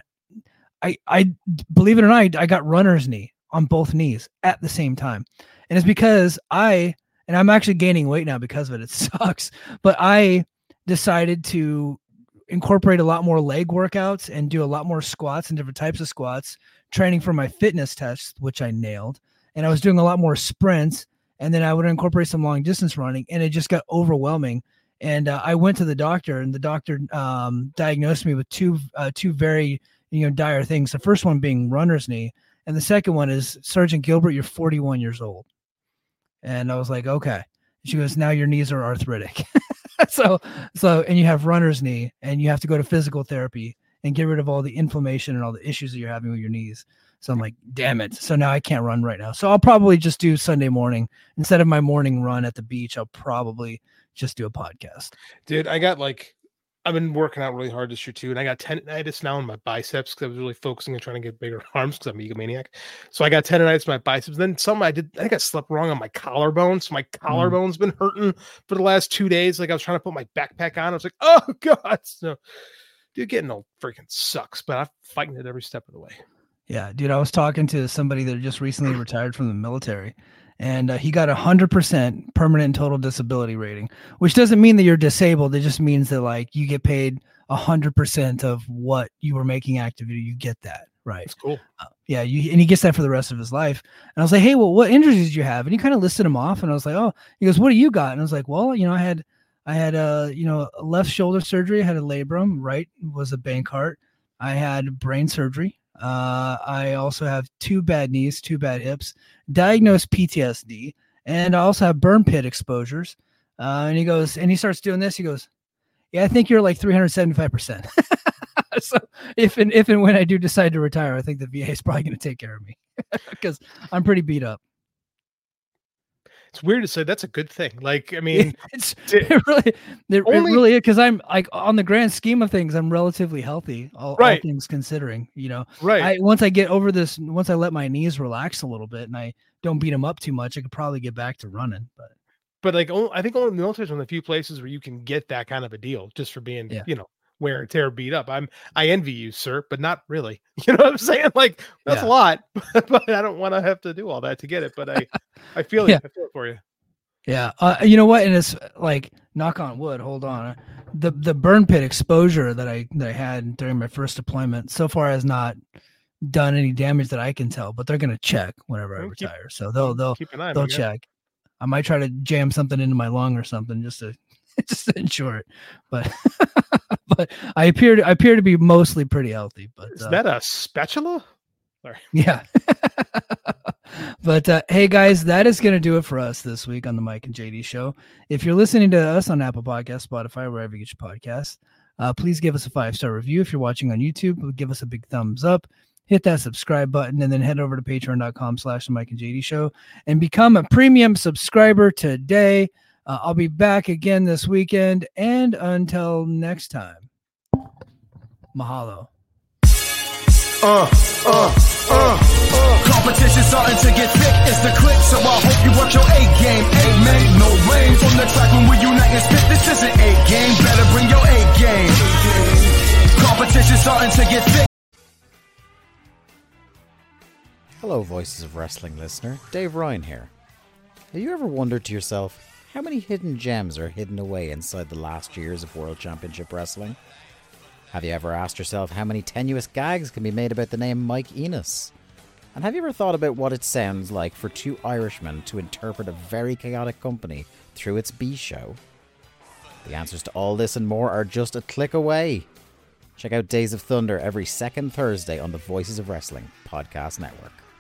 I believe it or not, I got runner's knee on both knees at the same time. And it's because I'm actually gaining weight now because of it. It sucks, but I decided to incorporate a lot more leg workouts and do a lot more squats and different types of squats, training for my fitness test, which I nailed. And I was doing a lot more sprints, and then I would incorporate some long distance running, and it just got overwhelming. And I went to the doctor, and the doctor diagnosed me with two very dire things. The first one being runner's knee, and the second one is, Sergeant Gilbert, you're 41 years old. And I was like, okay. She goes, now your knees are arthritic. So, and you have runner's knee, and you have to go to physical therapy and get rid of all the inflammation and all the issues that you're having with your knees. So I'm like, damn it. So now I can't run right now. So I'll probably just do Sunday morning instead of my morning run at the beach. I'll probably just do a podcast. Dude, I've been working out really hard this year too, and I got tendonitis now in my biceps because I was really focusing on trying to get bigger arms because I'm a egomaniac. So I got tendonitis in my biceps. Then I think I slept wrong on my collarbone, so my collarbone's been hurting for the last 2 days. Like I was trying to put my backpack on, I was like, oh god. So, dude, getting old freaking sucks, but I'm fighting it every step of the way. Yeah, dude, I was talking to somebody that just recently retired from the military, and he got 100% permanent and total disability rating, which doesn't mean that you're disabled. It just means that like you get paid 100% of what you were making activity. You get that, right? That's cool. Yeah, and he gets that for the rest of his life. And I was like, hey, well, what injuries did you have? And he kind of listed them off, and I was like, oh, he goes, what do you got? And I was like, well, I had a left shoulder surgery. I had a labrum. Right was a Bankart. I had brain surgery. I also have 2 bad knees, 2 bad hips, diagnosed PTSD, and I also have burn pit exposures. And he goes, and he starts doing this. He goes, yeah, I think you're like 375%. So if and when I do decide to retire, I think the VA is probably going to take care of me because I'm pretty beat up. It's weird to say that's a good thing. Like, I mean, it really is, because I'm like, on the grand scheme of things, I'm relatively healthy, all things considering, right. Once I get over this, once I let my knees relax a little bit and I don't beat them up too much, I could probably get back to running. But like, I think only the military is one of the few places where you can get that kind of a deal just for being, wear and tear, beat up. I envy you, sir, but not really. You know what I'm saying? Like, that's a lot, but I don't want to have to do all that to get it. But I feel it. I feel it for you. Yeah. You know what? And it's like, knock on wood. Hold on. The burn pit exposure that I had during my first deployment so far has not done any damage that I can tell. But they're gonna check whenever I retire, so they'll keep an eye. They'll check. I might try to jam something into my lung or something just to ensure it. But but I appear to be mostly pretty healthy. But is that a spatula? Sorry. Yeah. But hey guys, that is going to do it for us this week on the Mike and JD Show. If you're listening to us on Apple Podcasts, Spotify, wherever you get your podcasts, please give us a 5-star review. If you're watching on YouTube, give us a big thumbs up. Hit that subscribe button, and then head over to patreon.com/the Mike and JD Show and become a premium subscriber today. I'll be back again this weekend, and until next time, mahalo. Competition starting to get thick, it's the click, so I hope you work your A-game. Amen, no rain from the track when we unite and spit. This is an A-game, better bring your A-game. Competition Competition starting to get thick. Hello, Voices of Wrestling listener. Dave Ryan here. Have you ever wondered to yourself how many hidden gems are hidden away inside the last years of World Championship Wrestling? Have you ever asked yourself how many tenuous gags can be made about the name Mike Enos? And have you ever thought about what it sounds like for two Irishmen to interpret a very chaotic company through its B-show? The answers to all this and more are just a click away. Check out Days of Thunder every second Thursday on the Voices of Wrestling Podcast Network.